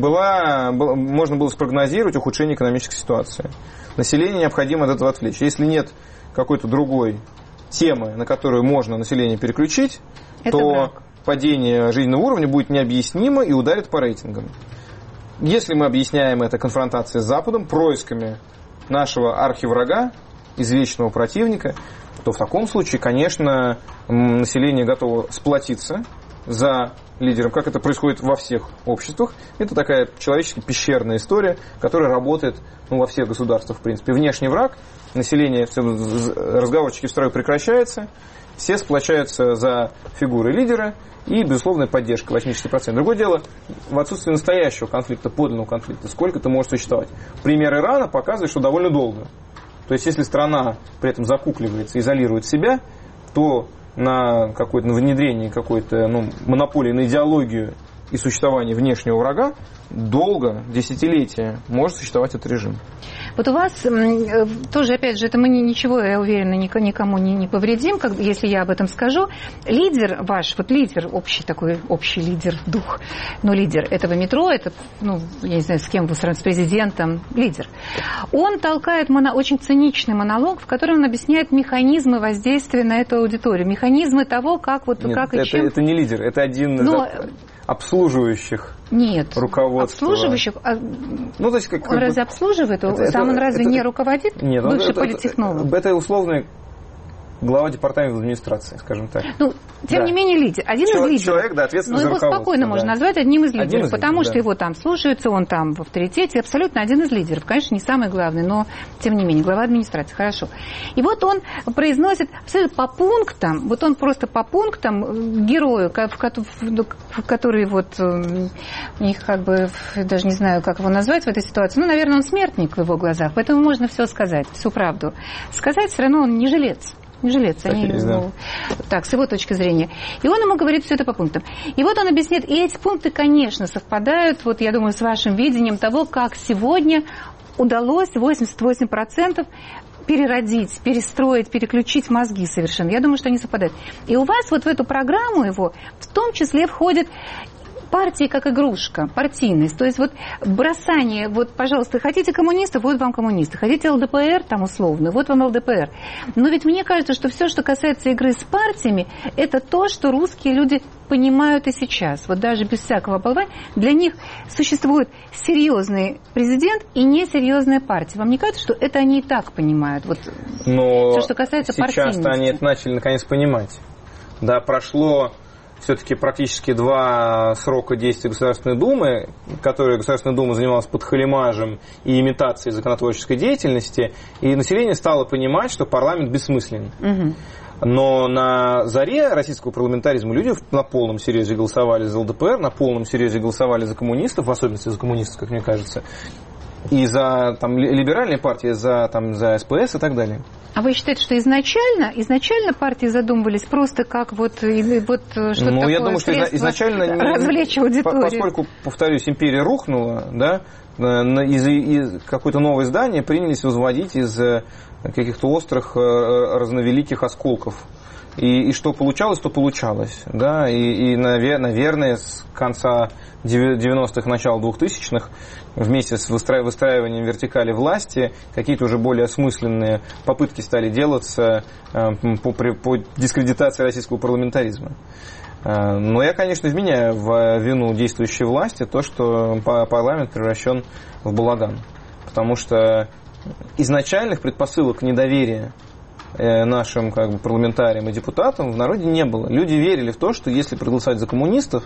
была, можно было спрогнозировать ухудшение экономической ситуации. Население необходимо от этого отвлечь. Если нет какой-то другой темы, на которую можно население переключить, это то враг. Падение жизненного уровня будет необъяснимо и ударит по рейтингам. Если мы объясняем это конфронтацией с Западом, происками нашего архиврага, извечного противника, то в таком случае, конечно, население готово сплотиться за лидером, как это происходит во всех обществах. Это такая человеческая пещерная история, которая работает ну, во всех государствах, в принципе. Внешний враг, население, все, разговорчики в строю прекращаются, все сплочаются за фигуры лидера и, безусловная поддержка восемьдесят процентов. Другое дело, в отсутствии настоящего конфликта, подлинного конфликта, сколько это может существовать. Пример Ирана показывает, что довольно долго. То есть, если страна при этом закукливается, изолирует себя, то на какое-то на внедрение какой-то ну, монополии на идеологию и существование внешнего врага долго, десятилетия, может существовать этот режим. Вот у вас тоже, опять же, это мы ничего, я уверена, никому не, не повредим, как, если я об этом скажу. Лидер ваш, вот лидер, общий такой, общий лидер, дух, ну, лидер этого метро, это, ну, я не знаю, с кем вы сравните, с президентом, лидер. Он толкает моно, очень циничный монолог, в котором он объясняет механизмы воздействия на эту аудиторию, механизмы того, как вот, Нет, как и это, чем... это не лидер, это один Но... из обслуживающих. Нет. Руководство. Обслуживающих? Ну, то есть, как, он разве обслуживает? Это, Сам это, он разве это, не руководит? Нет, бывший это, политтехнолог? Это, это условный глава департамента администрации, скажем так. Ну, Тем да. не менее, лидер. Один Человек, из лидеров. Человек, да, ответственный Но за его руководство. спокойно да. можно назвать одним из лидеров, Один из потому лидеров, что да. его там слушаются, он там в авторитете, абсолютно один из лидеров. Конечно, не самый главный, но тем не менее, глава администрации, хорошо. И вот он произносит абсолютно по пунктам, вот он просто по пунктам герою, который вот, у них как бы, даже не знаю, как его назвать в этой ситуации, ну, наверное, он смертник в его глазах, поэтому можно все сказать, всю правду. Сказать все равно он не жилец. Не жилец, так они, есть, ну, да. так, с его точки зрения. И он ему говорит все это по пунктам. И вот он объясняет, и эти пункты, конечно, совпадают, вот я думаю, с вашим видением того, как сегодня удалось восемьдесят восемь процентов переродить, перестроить, переключить мозги совершенно. Я думаю, что они совпадают. И у вас вот в эту программу его в том числе входит партии как игрушка, партийность. То есть вот бросание, вот, пожалуйста, хотите коммунистов, вот вам коммунисты. Хотите эл дэ пэ эр, там условно, вот вам эл дэ пэ эр. Но ведь мне кажется, что все, что касается игры с партиями, это то, что русские люди понимают и сейчас. Вот даже без всякого болвания, для них существует серьезный президент и несерьезная партия. Вам не кажется, что это они и так понимают? Вот Но все, что касается партийности. сейчас-то они это начали наконец понимать. Да, прошло все-таки практически два срока действия Государственной Думы, которой Государственная Дума занималась подхалимажем и имитацией законотворческой деятельности, и население стало понимать, что парламент бессмысленен. Угу. Но на заре российского парламентаризма люди на полном серьезе голосовали за эл дэ пэ эр, на полном серьезе голосовали за коммунистов, в особенности за коммунистов, как мне кажется, и за там, либеральные партии, за, там, за эс пэ эс и так далее. А вы считаете, что изначально, изначально партии задумывались просто как вот, вот что-то ну, такое я думаю, что изначально развлечь аудиторию? Поскольку, повторюсь, империя рухнула, да, из, из какое-то новое здание принялись возводить из каких-то острых разновеликих осколков. И, и что получалось, то получалось. Да? И, и, наверное, с конца девяностых, начала двухтысячных, вместе с выстраиванием вертикали власти, какие-то уже более осмысленные попытки стали делаться по, по дискредитации российского парламентаризма. Но я, конечно, вменяю в вину действующей власти то, что парламент превращен в балаган. Потому что изначальных предпосылок недоверия нашим как бы, парламентариям и депутатам в народе не было. Люди верили в то, что если проголосовать за коммунистов,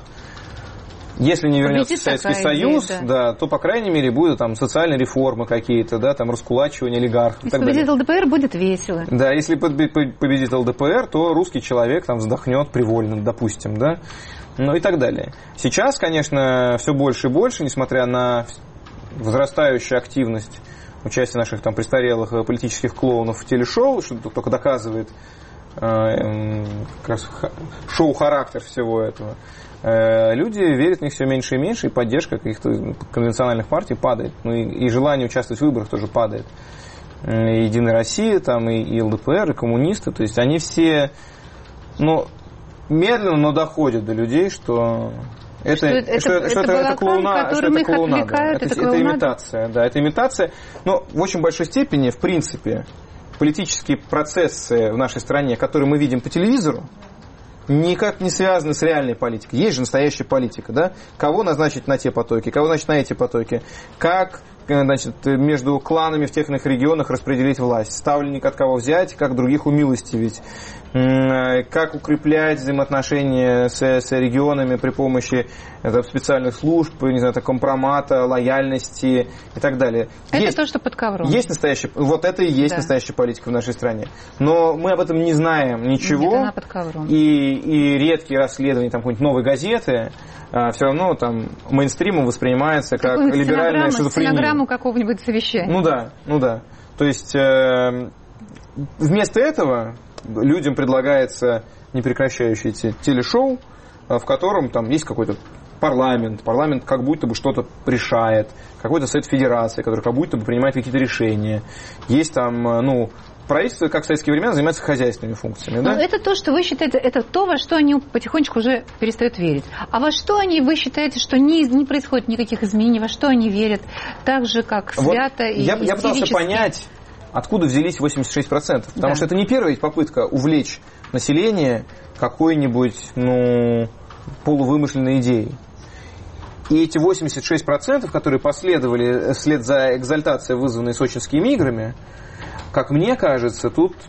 если не вернется Советский Союз, идея, да. Да, то, по крайней мере, будут там социальные реформы какие-то, да, там раскулачивание олигархов. Если победит эл дэ пэ эр, будет весело. Да, если победит эл дэ пэ эр, то русский человек там вздохнет привольно, допустим, да, ну и так далее. Сейчас, конечно, все больше и больше, несмотря на возрастающую активность участие наших там престарелых политических клоунов в телешоу, что только доказывает э, как раз шоу-характер всего этого. Э, люди верят в них все меньше и меньше, и поддержка каких-то конвенциональных партий падает. Ну и, и желание участвовать в выборах тоже падает. И Единая Россия, там, и, и эл дэ пэ эр, и коммунисты, то есть они все, ну, медленно, но доходят до людей, что... Это, что это, что, это, что это, это, клоуна, что это клоунада. Это, это, это имитация. Да, это имитация. Но в очень большой степени, в принципе, политические процессы в нашей стране, которые мы видим по телевизору, никак не связаны с реальной политикой. Есть же настоящая политика. Да? Кого назначить на те потоки, кого назначить на эти потоки. Как, значит, между кланами в тех или иных регионах распределить власть. Ставленник от кого взять, как других умилостивить. Как укреплять взаимоотношения с, с регионами при помощи это, специальных служб, не знаю, это, компромата, лояльности и так далее. Это есть, то, что под ковром. Есть настоящая, вот это и есть да. настоящая политика в нашей стране. Но мы об этом не знаем ничего. Нет, она под ковром. И, и редкие расследования там, какой-нибудь новой газеты а, все равно там мейнстримом воспринимается как либеральная шизофрения. Стенограмму какого-нибудь совещания. Ну да, ну да. То есть э, вместо этого людям предлагается непрекращающееся телешоу, в котором там есть какой-то парламент, парламент как будто бы что-то решает, какой-то совет федерации, который как будто бы принимает какие-то решения. Есть там, ну, правительство, как в советские времена, занимается хозяйственными функциями. Да? Но это то, что вы считаете, это то, во что они потихонечку уже перестают верить. А во что они, вы считаете, что не, не происходит никаких изменений, во что они верят, так же, как свято вот и я, я пытался понять, откуда взялись восемьдесят шесть процентов. Потому да. что это не первая попытка увлечь население какой-нибудь, ну, полувымышленной идеей. И эти восемьдесят шесть процентов, которые последовали вслед за экзальтацией, вызванной сочинскими играми, как мне кажется, тут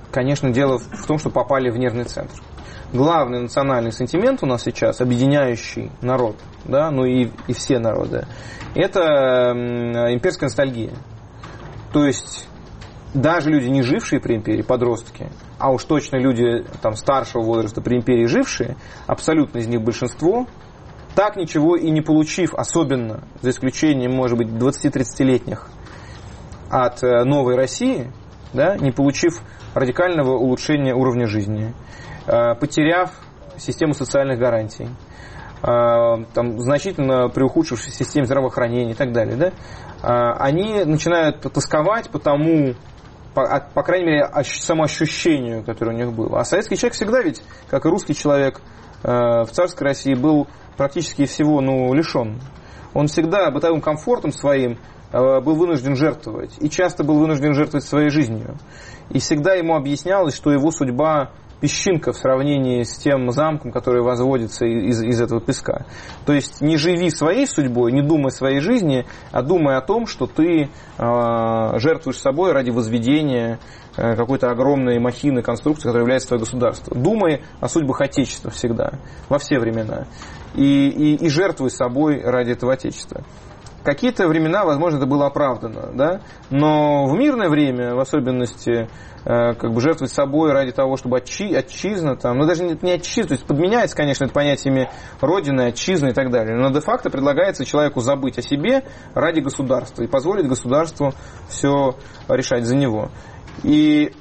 Конечно, дело в том, что попали в нервный центр. Главный национальный сентимент у нас сейчас, объединяющий народ, да, ну и, и все народы, это имперская ностальгия. То есть даже люди, не жившие при империи, подростки, а уж точно люди там, старшего возраста при империи жившие, абсолютно из них большинство, так ничего и не получив, особенно за исключением, может быть, двадцати-тридцатилетних от новой России, да, не получив радикального улучшения уровня жизни, потеряв систему социальных гарантий, там, значительно приухудшившись системе здравоохранения и так далее, да, они начинают тосковать по тому, по, по крайней мере, самоощущению, которое у них было. А советский человек всегда ведь, как и русский человек в царской России, был практически всего ну, лишен. Он всегда бытовым комфортом своим был вынужден жертвовать. И часто был вынужден жертвовать своей жизнью. И всегда ему объяснялось, что его судьба песчинка в сравнении с тем замком, который возводится из, из этого песка. То есть не живи своей судьбой, не думай своей жизни, а думай о том, что ты э, жертвуешь собой ради возведения э, какой-то огромной махины, конструкции, которая является твое государство. Думай о судьбах Отечества всегда, во все времена. И, и, и жертвуй собой ради этого Отечества. Какие-то времена, возможно, это было оправдано, да? Но в мирное время, в особенности, э, как бы жертвовать собой ради того, чтобы отчи, отчизна, там, ну даже не, не отчизна, то есть подменяется, конечно, это понятиями родины, отчизны и так далее, но де-факто предлагается человеку забыть о себе ради государства и позволить государству все решать за него. И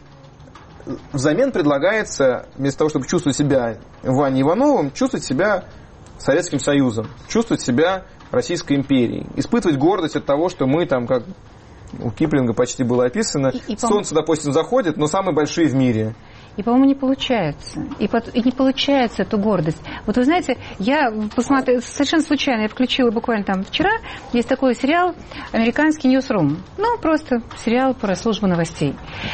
взамен предлагается, вместо того, чтобы чувствовать себя Ваней Ивановым, чувствовать себя Советским Союзом, чувствовать себя Российской империей, испытывать гордость от того, что мы там, как у Киплинга почти было описано, и, и, солнце, допустим, заходит, но самые большие в мире. И, по-моему, не получается. И, по, и не получается эту гордость. Вот вы знаете, я посмотрела, совершенно случайно, я включила буквально там вчера, есть такой сериал «Американский Ньюсрум». Ну, просто сериал про службу новостей.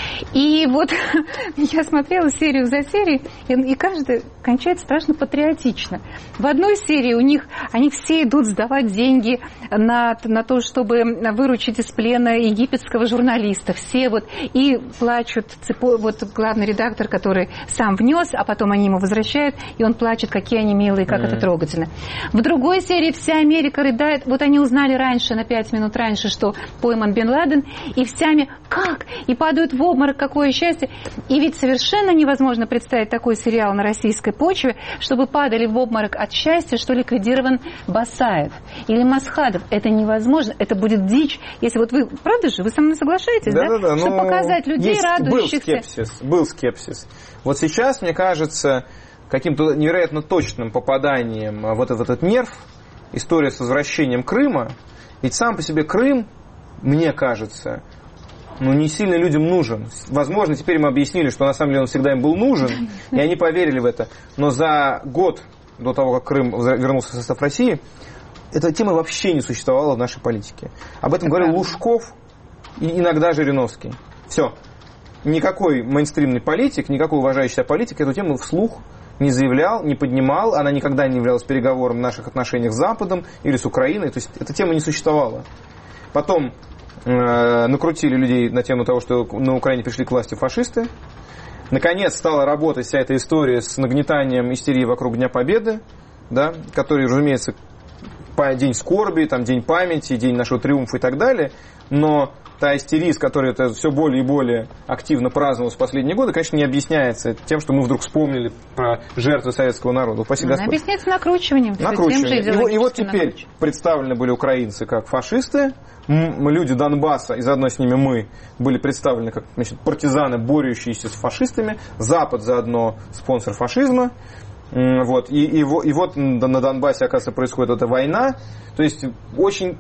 И вот я смотрела серию за серией, и, и каждая кончается страшно патриотично. В одной серии у них, они все идут сдавать деньги на, на то, чтобы выручить из плена египетского журналиста. Все вот, и плачут, цепо, вот главный редактор, который сам внес, а потом они ему возвращают, и он плачет, какие они милые, как mm-hmm. это трогательно. В другой серии вся Америка рыдает. Вот они узнали раньше, на пять минут раньше, что пойман Бен Ладен, и вся Америка, как? И падают в обморок, какое счастье. И ведь совершенно невозможно представить такой сериал на российской почве, чтобы падали в обморок от счастья, что ликвидирован Басаев или Масхадов. Это невозможно, это будет дичь. Если вот вы, правда же, вы со мной соглашаетесь, да? Да, да, да. Чтобы показать людей, есть, радующихся. Был скепсис, был скепсис. Вот сейчас, мне кажется, каким-то невероятно точным попаданием вот в этот нерв, история с возвращением Крыма, ведь сам по себе Крым, мне кажется, ну, не сильно людям нужен. Возможно, теперь мы объяснили, что на самом деле он всегда им был нужен, и они поверили в это. Но за год до того, как Крым вернулся в состав России, эта тема вообще не существовала в нашей политике. Об этом говорил Лужков и иногда Жириновский. Все. Никакой мейнстримный политик, никакой уважающий себя политик эту тему вслух не заявлял, не поднимал. Она никогда не являлась переговором в наших отношениях с Западом или с Украиной. То есть эта тема не существовала. Потом э, накрутили людей на тему того, что на Украине пришли к власти фашисты. Наконец стала работать вся эта история с нагнетанием истерии вокруг Дня Победы, да, который, разумеется, день скорби, там, день памяти, день нашего триумфа и так далее. Но та истерия, с которой это все более и более активно праздновалось в последние годы, конечно, не объясняется тем, что мы вдруг вспомнили про жертвы советского народа. Упаси Господь. Объясняется накручиванием. Накручиванием. И, и вот теперь представлены были украинцы как фашисты, мы, люди Донбасса, и заодно с ними мы, были представлены как, значит, партизаны, борющиеся с фашистами, Запад заодно спонсор фашизма. Вот. И, и, и вот на Донбассе, оказывается, происходит эта война. То есть очень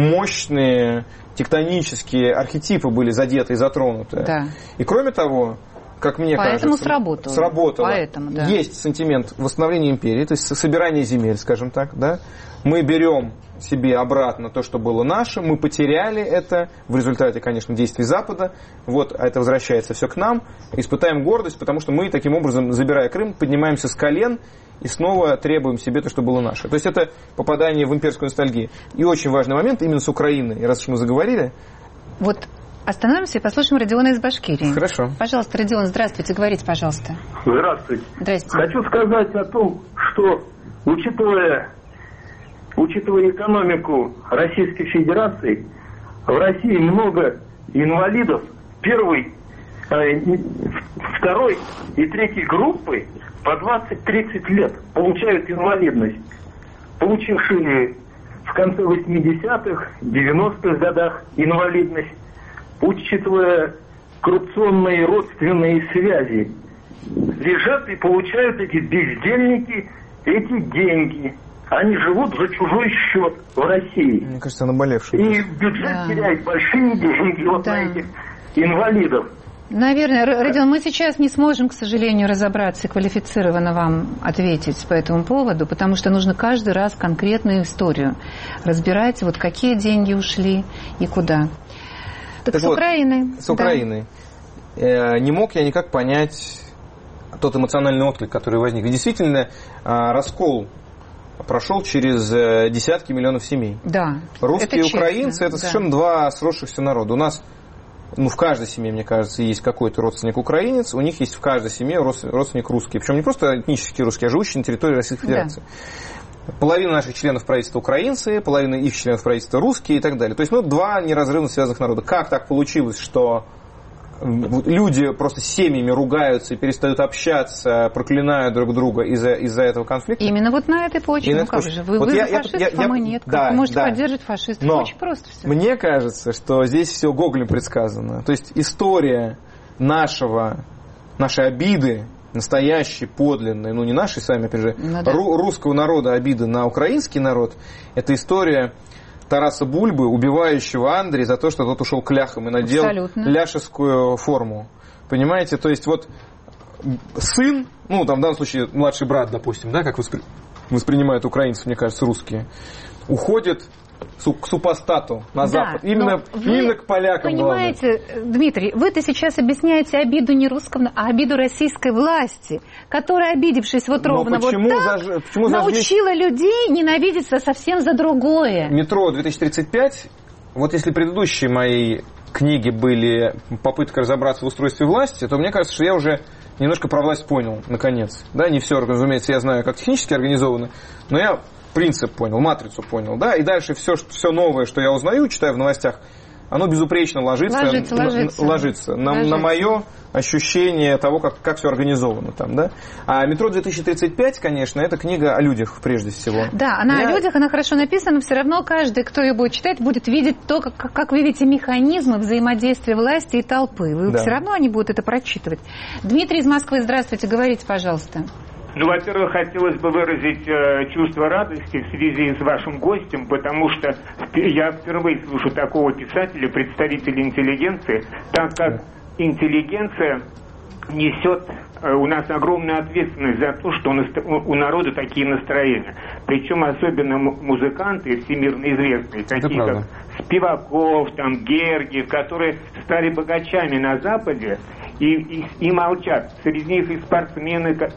мощные тектонические архетипы были задеты и затронуты. Да. И кроме того, как мне Поэтому кажется, сработало. сработало. Поэтому, да. Есть сантимент восстановления империи, то есть собирание земель, скажем так. Да? Мы берем себе обратно то, что было наше, мы потеряли это в результате, конечно, действий Запада. Вот, а это возвращается все к нам. Испытаем гордость, потому что мы таким образом, забирая Крым, поднимаемся с колен и снова требуем себе то, что было наше. То есть это попадание в имперскую ностальгию. И очень важный момент именно с Украиной, раз уж мы заговорили. Вот Остановимся и послушаем Родиона из Башкирии. Хорошо. Пожалуйста, Родион, здравствуйте, говорите, пожалуйста. Здравствуйте. Здравствуйте. Хочу сказать о том, что, учитывая, учитывая экономику Российской Федерации, в России много инвалидов первой, э, второй и третьей группы по двадцать-тридцать лет получают инвалидность, получившие в конце восьмидесятых, девяностых годах инвалидность, учитывая коррупционные родственные связи, лежат и получают эти бездельники эти деньги. Они живут за чужой счет в России. Мне кажется, наболевший. И бюджет да. теряет большие деньги вот да. на этих инвалидов. Наверное, Родион, мы сейчас не сможем, к сожалению, разобраться и квалифицированно вам ответить по этому поводу, потому что нужно каждый раз конкретную историю разбирать, вот какие деньги ушли и куда. Так, так с вот, Украины. С Украины. Да. Не мог я никак понять тот эмоциональный отклик, который возник. И действительно, раскол прошел через десятки миллионов семей. Да. Русские и украинцы – это да. совершенно два сросшихся народа. У нас, ну, в каждой семье, мне кажется, есть какой-то родственник украинец, у них есть в каждой семье родственник русский. Причем не просто этнически русский, а живущий на территории Российской Федерации. Да. Половина наших членов правительства украинцы, половина их членов правительства русские и так далее. То есть, ну, два неразрывно связанных народа. Как так получилось, что люди просто семьями ругаются и перестают общаться, проклинают друг друга из-за, из-за этого конфликта? Именно вот на этой почве. Ну, как же, вы, вот вы я, за фашистов, я, я, а мы нет. Да, как вы можете да. поддерживать фашистов? Но очень просто все. Мне кажется, что здесь все Гоголем предсказано. То есть история нашего, нашей обиды, настоящей, подлинной, ну не нашей сами, опять же, ну, да. ру- русского народа обиды на украинский народ, это история Тараса Бульбы, убивающего Андрея за то, что тот ушел к ляхам и надел Абсолютно. ляшескую форму. Понимаете? То есть вот сын, ну там в данном случае младший брат, допустим, да, как воспри... воспринимают украинцы, мне кажется, русские, уходит к супостату на да, Запад. Именно, именно к полякам. Понимаете, главное. Дмитрий, вы-то сейчас объясняете обиду не русского, а обиду российской власти, которая, обидевшись вот ровно вот так, заж... почему научила зажечь... людей ненавидеться совсем за другое. Метро две тысячи тридцать пять, вот если предыдущие мои книги были попытка разобраться в устройстве власти, то мне кажется, что я уже немножко про власть понял, наконец. Да, не все, разумеется, я знаю, как технически организовано, но я принцип понял, матрицу понял, да, и дальше все, все новое, что я узнаю, читаю в новостях, оно безупречно ложится, ложится, на, ложится. ложится на, ложится. на мое ощущение того, как, как все организовано там, да. А «Метро две тысячи тридцать пять», конечно, это книга о людях прежде всего. Да, она я... о людях, она хорошо написана, но все равно каждый, кто ее будет читать, будет видеть то, как, как вы видите механизмы взаимодействия власти и толпы. Вы, да. Все равно они будут это прочитывать. Дмитрий из Москвы, здравствуйте, говорите, пожалуйста. Ну, во-первых, хотелось бы выразить э, чувство радости в связи с вашим гостем, потому что я впервые слышу такого писателя, представителя интеллигенции, так как интеллигенция несет э, у нас огромную ответственность за то, что у, у народа такие настроения. Причем особенно музыканты всемирно известные, такие как Спиваков, там, Гергиев, которые стали богачами на Западе, И, и, и молчат. Среди них и спортсмены так,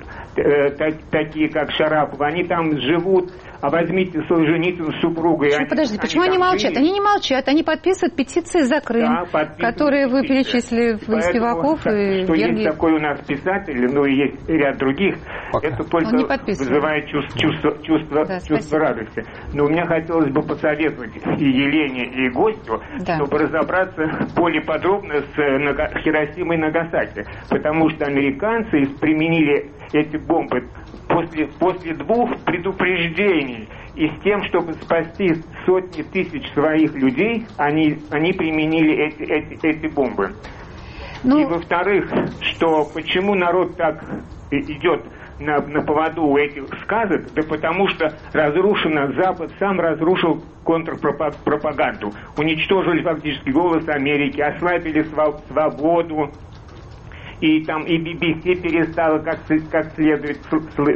э, так, такие, как Шарапов. Они там живут. А возьмите Солженицын с супругой. Почему, они, подождите, почему они, они молчат? Жили? Они не молчат. Они подписывают петиции за Крым, да, которые вы перечислили в Спиваков и что Гергиев. Есть такой у нас писатель, ну и есть ряд других. Пока. Это только вызывает чувство, чувство, чувство, да, чувство радости. Но у меня хотелось бы посоветовать и Елене, и гостю, да. чтобы разобраться более подробно с Хиросимой и Нагасаки. Потому что американцы применили эти бомбы после, после двух предупреждений. И с тем, чтобы спасти сотни тысяч своих людей, они, они применили эти, эти, эти бомбы. Ну... И во-вторых, что почему народ так идет на, на поводу у этих сказок, да потому что разрушено, Запад сам разрушил контрпропаганду. Уничтожили фактически «Голос Америки», ослабили свободу. И там и би би си перестало как, как следует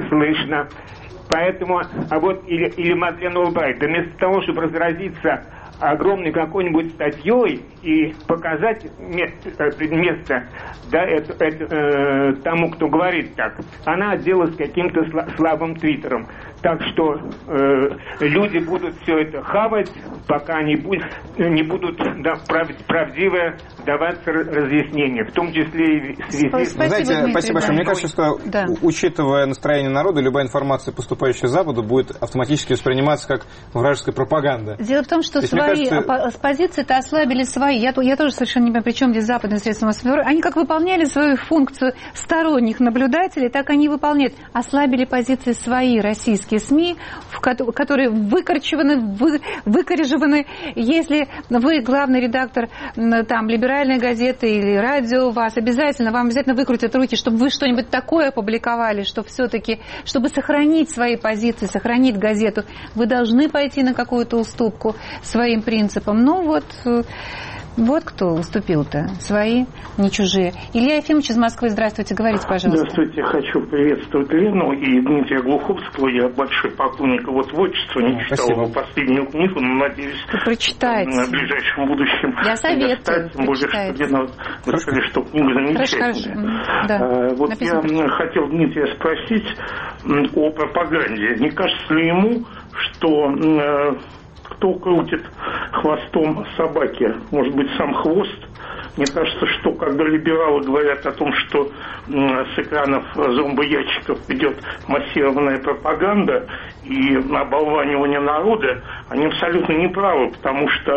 слышно. Поэтому, а вот или, или Мадлен Олбрайт, да вместо того, чтобы разразиться огромной какой-нибудь статьей и показать место, да, это, это, э, тому, кто говорит так. Она отделалась каким-то слабым твиттером. Так что э, люди будут все это хавать, пока они будут, не будут да, прав, правдиво даваться разъяснения, в том числе и в связи с... Спасибо, Знаете, Дмитрий, спасибо большое. Да. Мне кажется, что, да. учитывая настроение народа, любая информация, поступающая с Запада, будет автоматически восприниматься как вражеская пропаганда. Дело в том, что То свои кажется... позиции-то ослабили свои. Я, я тоже совершенно не понимаю, при чем здесь западные средства массовой информации. Они как выполняли свою функцию сторонних наблюдателей, так они и выполняют. Ослабили позиции свои, российские СМИ, которые выкорчеваны, вы, выкоррежеваны. Если вы главный редактор там, либеральной газеты или радио, вас обязательно, вам обязательно выкрутят руки, чтобы вы что-нибудь такое опубликовали, что все-таки, чтобы сохранить свои позиции, сохранить газету, вы должны пойти на какую-то уступку своим принципам. Ну вот... Вот кто уступил-то. Свои, не чужие. Илья Ефимович из Москвы, здравствуйте, говорите, пожалуйста. Здравствуйте, хочу приветствовать Лену и Дмитрия Глуховского. Я большой поклонник его творчества, не читал Спасибо. его последнюю книгу, но надеюсь, прочитайте. На ближайшем будущем. Я советую. Тем более, что Лена сказали, что книга замечательная. Да. А, вот Написано. Я хотел Дмитрия спросить о пропаганде. Не кажется ли ему, что... Кто крутит хвостом собаки? Может быть, сам хвост? Мне кажется, что когда либералы говорят о том, что с экранов зомбоящиков идет массированная пропаганда и оболванивание народа, они абсолютно не правы, потому что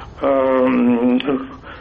э,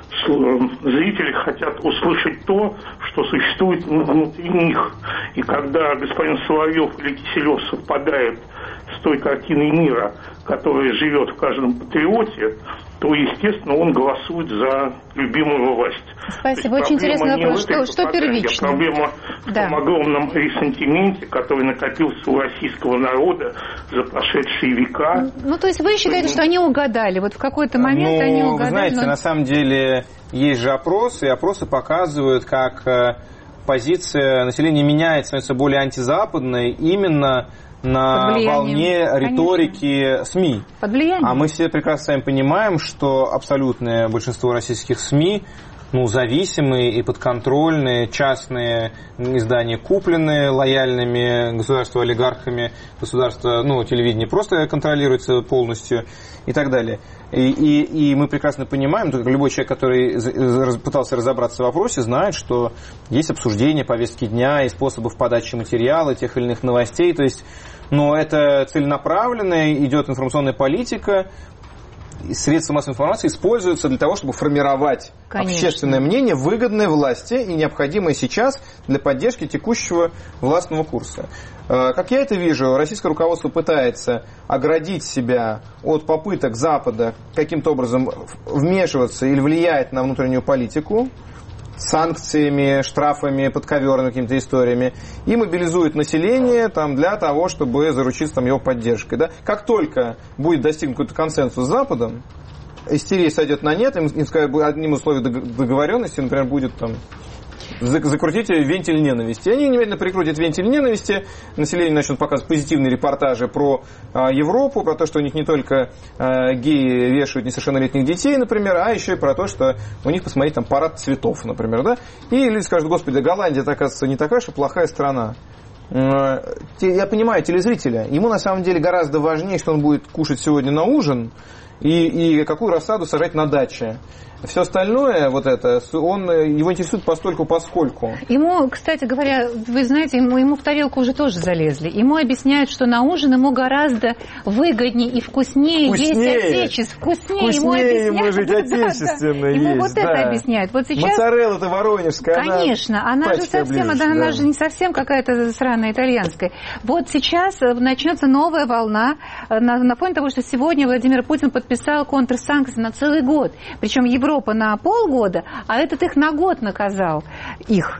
зрители хотят услышать то, что существует внутри них. И когда господин Соловьев или Киселев совпадает с той картиной мира, которая живет в каждом патриоте, то, естественно, он голосует за любимую власть. Спасибо. Очень интересный вопрос. Что, что первично? Проблема да. в том огромном ресентименте, который накопился у российского народа за прошедшие века. Ну, то есть вы считаете, что они угадали? Вот в какой-то момент ну, они угадали? Вы знаете, но... на самом деле есть же опросы, и опросы показывают, как позиция населения меняется, становится более антизападной именно на волне риторики Конечно. СМИ. Под влиянием. А мы все прекрасно с вами понимаем, что абсолютное большинство российских СМИ ну, зависимые и подконтрольные, частные издания, купленные лояльными государству олигархами, государство, ну, телевидение просто контролируется полностью и так далее. И, и, и мы прекрасно понимаем, только любой человек, который пытался разобраться в вопросе, знает, что есть обсуждение повестки дня и способов подачи материала, тех или иных новостей, то есть, но это целенаправленная, идет информационная политика, средства массовой информации используются для того, чтобы формировать Конечно. общественное мнение, выгодное власти и необходимое сейчас для поддержки текущего властного курса. Как я это вижу, российское руководство пытается оградить себя от попыток Запада каким-то образом вмешиваться или влиять на внутреннюю политику, санкциями, штрафами, подковерными какими-то историями, и мобилизует население там, для того, чтобы заручиться там, его поддержкой. Да? Как только будет достигнут какой-то консенсус с Западом, истерия сойдет на нет, им, им скажут, одним условием договоренности, например, будет там, закрутите вентиль ненависти. Они немедленно прикрутят вентиль ненависти, население начнет показывать позитивные репортажи про а, Европу, про то, что у них не только а, геи вешают несовершеннолетних детей, например, а еще и про то, что у них, посмотрите, там парад цветов, например, да? И люди скажут, господи, Голландия, оказывается, не такая, что плохая страна. Я понимаю телезрителя, ему на самом деле гораздо важнее, что он будет кушать сегодня на ужин и, и какую рассаду сажать на даче. Все остальное, вот это, он, его интересует постольку поскольку. Ему, кстати говоря, вы знаете, ему, ему в тарелку уже тоже залезли. Ему объясняют, что на ужин ему гораздо выгоднее и вкуснее, вкуснее. есть отечество. Вкуснее, вкуснее ему, ему жить отечественно да, да. Ему есть, вот да. это объясняют. Вот сейчас... Моцарелла-то воронежская. Конечно, она, она же совсем, да, она же не совсем какая-то сраная итальянская. Вот сейчас начнется новая волна на, на фоне того, что сегодня Владимир Путин подписал контрсанкции на целый год. Причем Европа на полгода, а этот их на год наказал, их.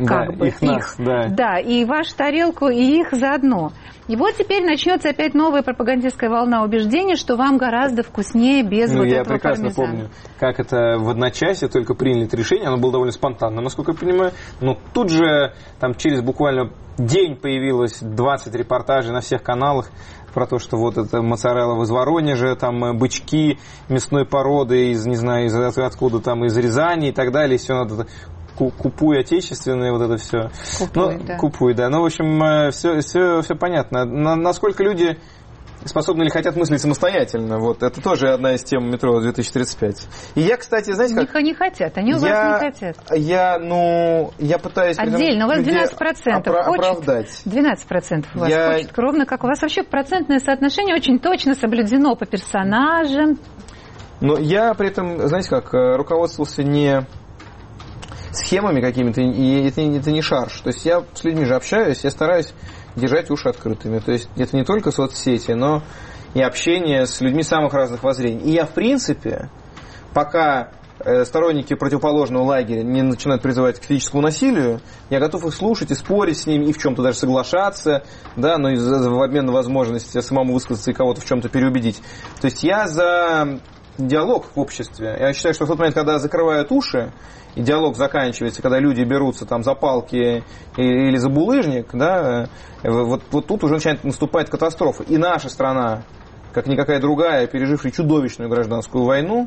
как да, бы, их, нас, их да. да, и вашу тарелку, и их заодно. И вот теперь начнется опять новая пропагандистская волна убеждения, что вам гораздо вкуснее без ну, вот я этого прекрасно пармезана. помню, как это в одночасье только приняли это решение, оно было довольно спонтанно, насколько я понимаю, но тут же там через буквально день появилось двадцать репортажей на всех каналах про то, что вот это моцарелла из Воронежа, там бычки мясной породы из, не знаю, из откуда там, из Рязани и так далее, и все надо купуй отечественное, вот это все. Купуй, ну, да. Купуй, да. Ну, в общем, все, все, все понятно. На, насколько люди способны или хотят мыслить самостоятельно, вот, это тоже одна из тем метро две тысячи тридцать пять. И я, кстати, знаете, как... Никто не хотят, они у вас я, не хотят. Я, ну, я пытаюсь... Отдельно, у вас двенадцать процентов опра- хочет. Оправдать. двенадцать процентов у вас я... хочет, ровно как у вас вообще процентное соотношение очень точно соблюдено по персонажам. Но я при этом, знаете как, руководствовался не схемами какими-то, и это, это не шарж. То есть я с людьми же общаюсь, я стараюсь держать уши открытыми. То есть это не только соцсети, но и общение с людьми самых разных воззрений. И я, в принципе, пока сторонники противоположного лагеря не начинают призывать к физическому насилию, я готов их слушать и спорить с ними, и в чем-то даже соглашаться, да, но и в обмен на возможность самому высказаться и кого-то в чем-то переубедить. То есть я за диалог в обществе. Я считаю, что в тот момент, когда закрывают уши, и диалог заканчивается, когда люди берутся там за палки или за булыжник, да, вот, вот тут уже начинает наступать катастрофа. И наша страна, как никакая другая, пережившая чудовищную гражданскую войну,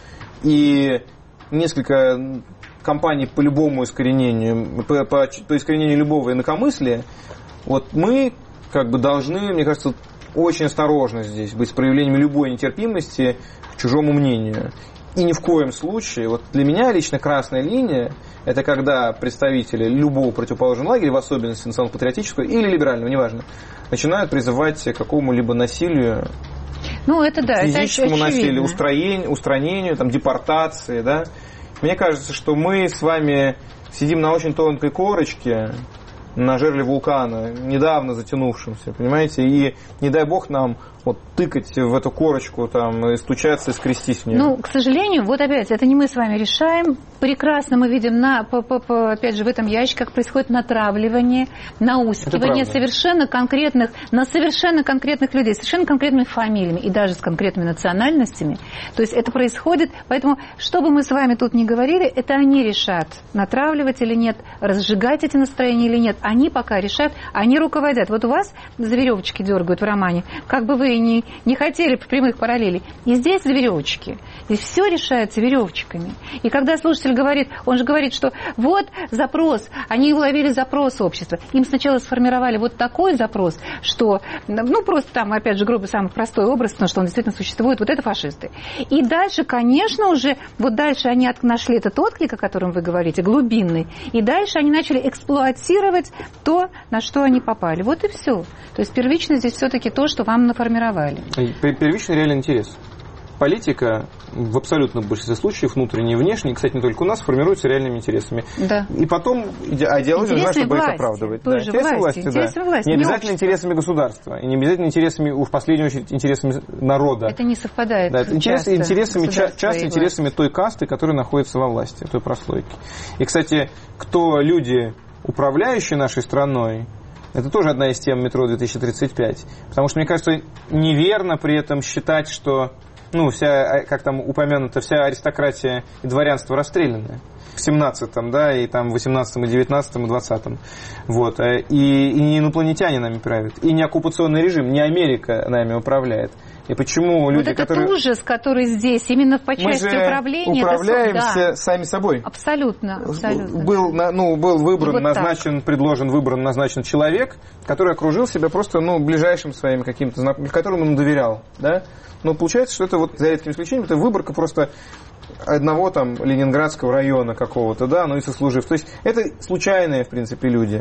и несколько кампаний по любому искоренению, по, по, по искоренению любого инакомыслия, вот мы как бы должны, мне кажется, очень осторожны здесь быть с проявлением любой нетерпимости к чужому мнению. И ни в коем случае, вот для меня лично красная линия, это когда представители любого противоположного лагеря, в особенности национал-патриотического или либерального, неважно, начинают призывать к какому-либо насилию, ну, это да, физическому это насилию, устранению, устранению, там, депортации. Да? Мне кажется, что мы с вами сидим на очень тонкой корочке, на жерле вулкана, недавно затянувшемся, понимаете, и не дай бог нам вот тыкать в эту корочку, там, и стучаться, и скрестись в нее. Ну, к сожалению, вот опять, это не мы с вами решаем. Прекрасно мы видим, на, по, по, по, опять же, в этом ящике, как происходит натравливание, наускивание совершенно конкретных, на совершенно конкретных людей, совершенно конкретными фамилиями и даже с конкретными национальностями. То есть это происходит, поэтому, что бы мы с вами тут ни говорили, это они решат, натравливать или нет, разжигать эти настроения или нет. Они пока решают, они руководят. Вот у вас за веревочки дергают в романе, как бы вы не, не хотели прямых параллелей. И здесь за веревочки. Здесь все решается веревочками. И когда слушатель говорит, он же говорит, что вот запрос, они уловили запрос общества. Им сначала сформировали вот такой запрос, что, ну, просто там, опять же, грубо, самый простой образ, потому что он действительно существует, вот это фашисты. И дальше, конечно, уже, вот дальше они нашли этот отклик, о котором вы говорите, глубинный, и дальше они начали эксплуатировать то, на что они попали. Вот и все. То есть первично здесь все-таки то, что вам наформировали. Первичный реальный интерес. Политика в абсолютном большинстве случаев, внутренняя и внешняя, кстати, не только у нас, формируется реальными интересами. Да. И потом идеология нужна, чтобы их оправдывать. Да. Интересы власти, власти, интересы да. власти, не не обязательно общество. Интересами государства, и не обязательно интересами, в последнюю очередь, интересами народа. Это не совпадает. Да, это интерес, интересами, часто интересами той касты, которая находится во власти, той прослойки. И, кстати, кто люди, управляющие нашей страной, это тоже одна из тем метро две тысячи тридцать пять. Потому что, мне кажется, неверно при этом считать, что, ну, вся, как там упомянуто, вся аристократия и дворянство расстреляны в семнадцатом, да, и там в восемнадцатом, и девятнадцатом, и двадцатом. Вот. И, и не инопланетяне нами правят, и не оккупационный режим, не Америка нами управляет. И почему люди, вот этот которые... ужас, который здесь, именно по части управления... Мы же управляемся это... да. сами собой. Абсолютно, абсолютно. Был, ну, был выбран, вот назначен, так. предложен, выбран, назначен человек, который окружил себя просто, ну, ближайшим своим каким-то знакомым, которому он доверял, да? Но получается, что это вот, за редким исключением, это выборка просто одного там ленинградского района какого-то, да, ну и сослужив. То есть это случайные, в принципе, люди.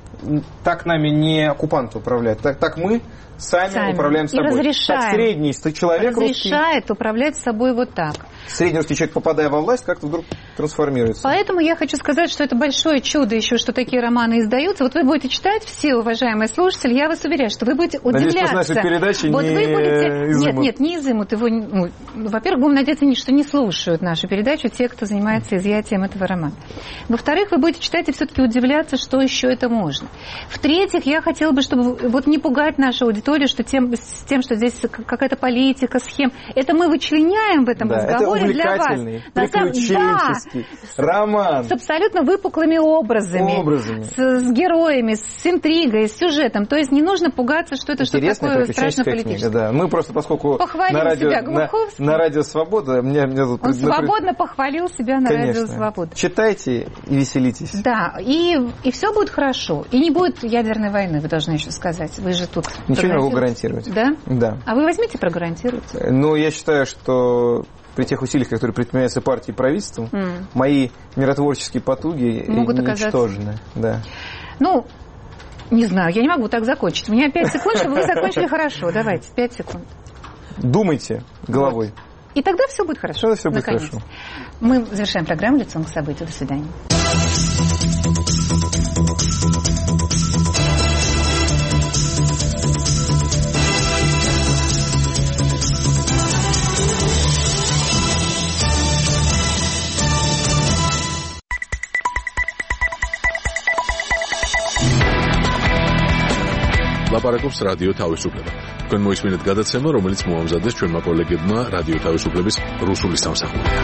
Так нами не оккупанты управляют, так, так мы сами, сами управляем собой. И разрешаем. Так средний человек разрешает русский... управлять собой вот так. среднерусский человек, попадая во власть, как-то вдруг трансформируется. Поэтому я хочу сказать, что это большое чудо еще, что такие романы издаются. Вот вы будете читать, все уважаемые слушатели, я вас уверяю, что вы будете удивляться. Надеюсь, после нашей передачи вот не вы будете... изымут. Нет, нет, не изымут. Его... Ну, во-первых, будем надеяться, что не слушают нашу передачу те, кто занимается изъятием этого романа. Во-вторых, вы будете читать и все-таки удивляться, что еще это можно. В-третьих, я хотела бы, чтобы вот не пугать нашу аудиторию, что тем, с тем, что здесь какая-то политика, схема. Это мы вычленяем в этом да, разговоре это для вас. Приключенческий да, роман. С абсолютно выпуклыми образами. Образами. С, с героями, с интригой, с сюжетом. То есть не нужно пугаться, что это что-то такое страшно политическое. Да. Мы просто, поскольку Похвалил на радио, себя на, на радио «Свобода», мне, мне тут... Он свободно похвалил себя на Конечно. радио «Свобода». Читайте и веселитесь. Да, и, и все будет хорошо. И не будет ядерной войны, вы должны еще сказать. Вы же тут... Ничего не могу гарантировать. Да? Да. А вы возьмите, прогарантируйте. Ну, я считаю, что при тех усилиях, которые предпринимаются партией и правительством, mm. мои миротворческие потуги могут ничтожны. Да. Ну, не знаю, я не могу так закончить. У меня пять секунд, чтобы вы закончили хорошо. Давайте, пять секунд. Думайте головой. Вот. И тогда все будет хорошо. Тогда все будет Наконец. хорошо. Мы завершаем программу «Лицом к событию». До свидания. ლაპარაკობს რადიო თავისუფლება. თქვენ მოისმინეთ გადაცემა, რომელიც მოამზადეს ჩვენმა კოლეგებმა რადიო თავისუფლების რუსული სამსახურიდან.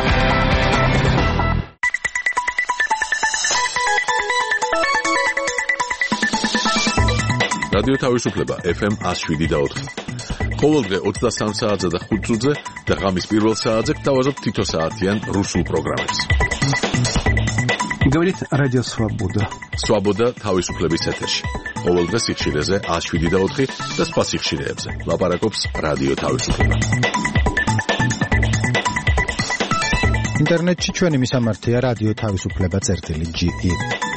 რადიო თავისუფლება ეფ ემ one oh seven და four. ყოველდღე ოცდასამ საათზე და ხუთ წუთზე და ღამის პირველ საათზე გთავაზობთ თითო საათიან რუსულ პროგრამებს. Говорит Радио Свобода. Свобода თავისუფლების ეთერში. ყოველდღე სიხშირეზე one oh seven და four და სხვა სიხშირეებზე. ლაპარაკობს რადიო თავისუფლება. ინტერნეტში ჩვენი მისამართია რადიო თავისუფლება წერტილი ჯი ი.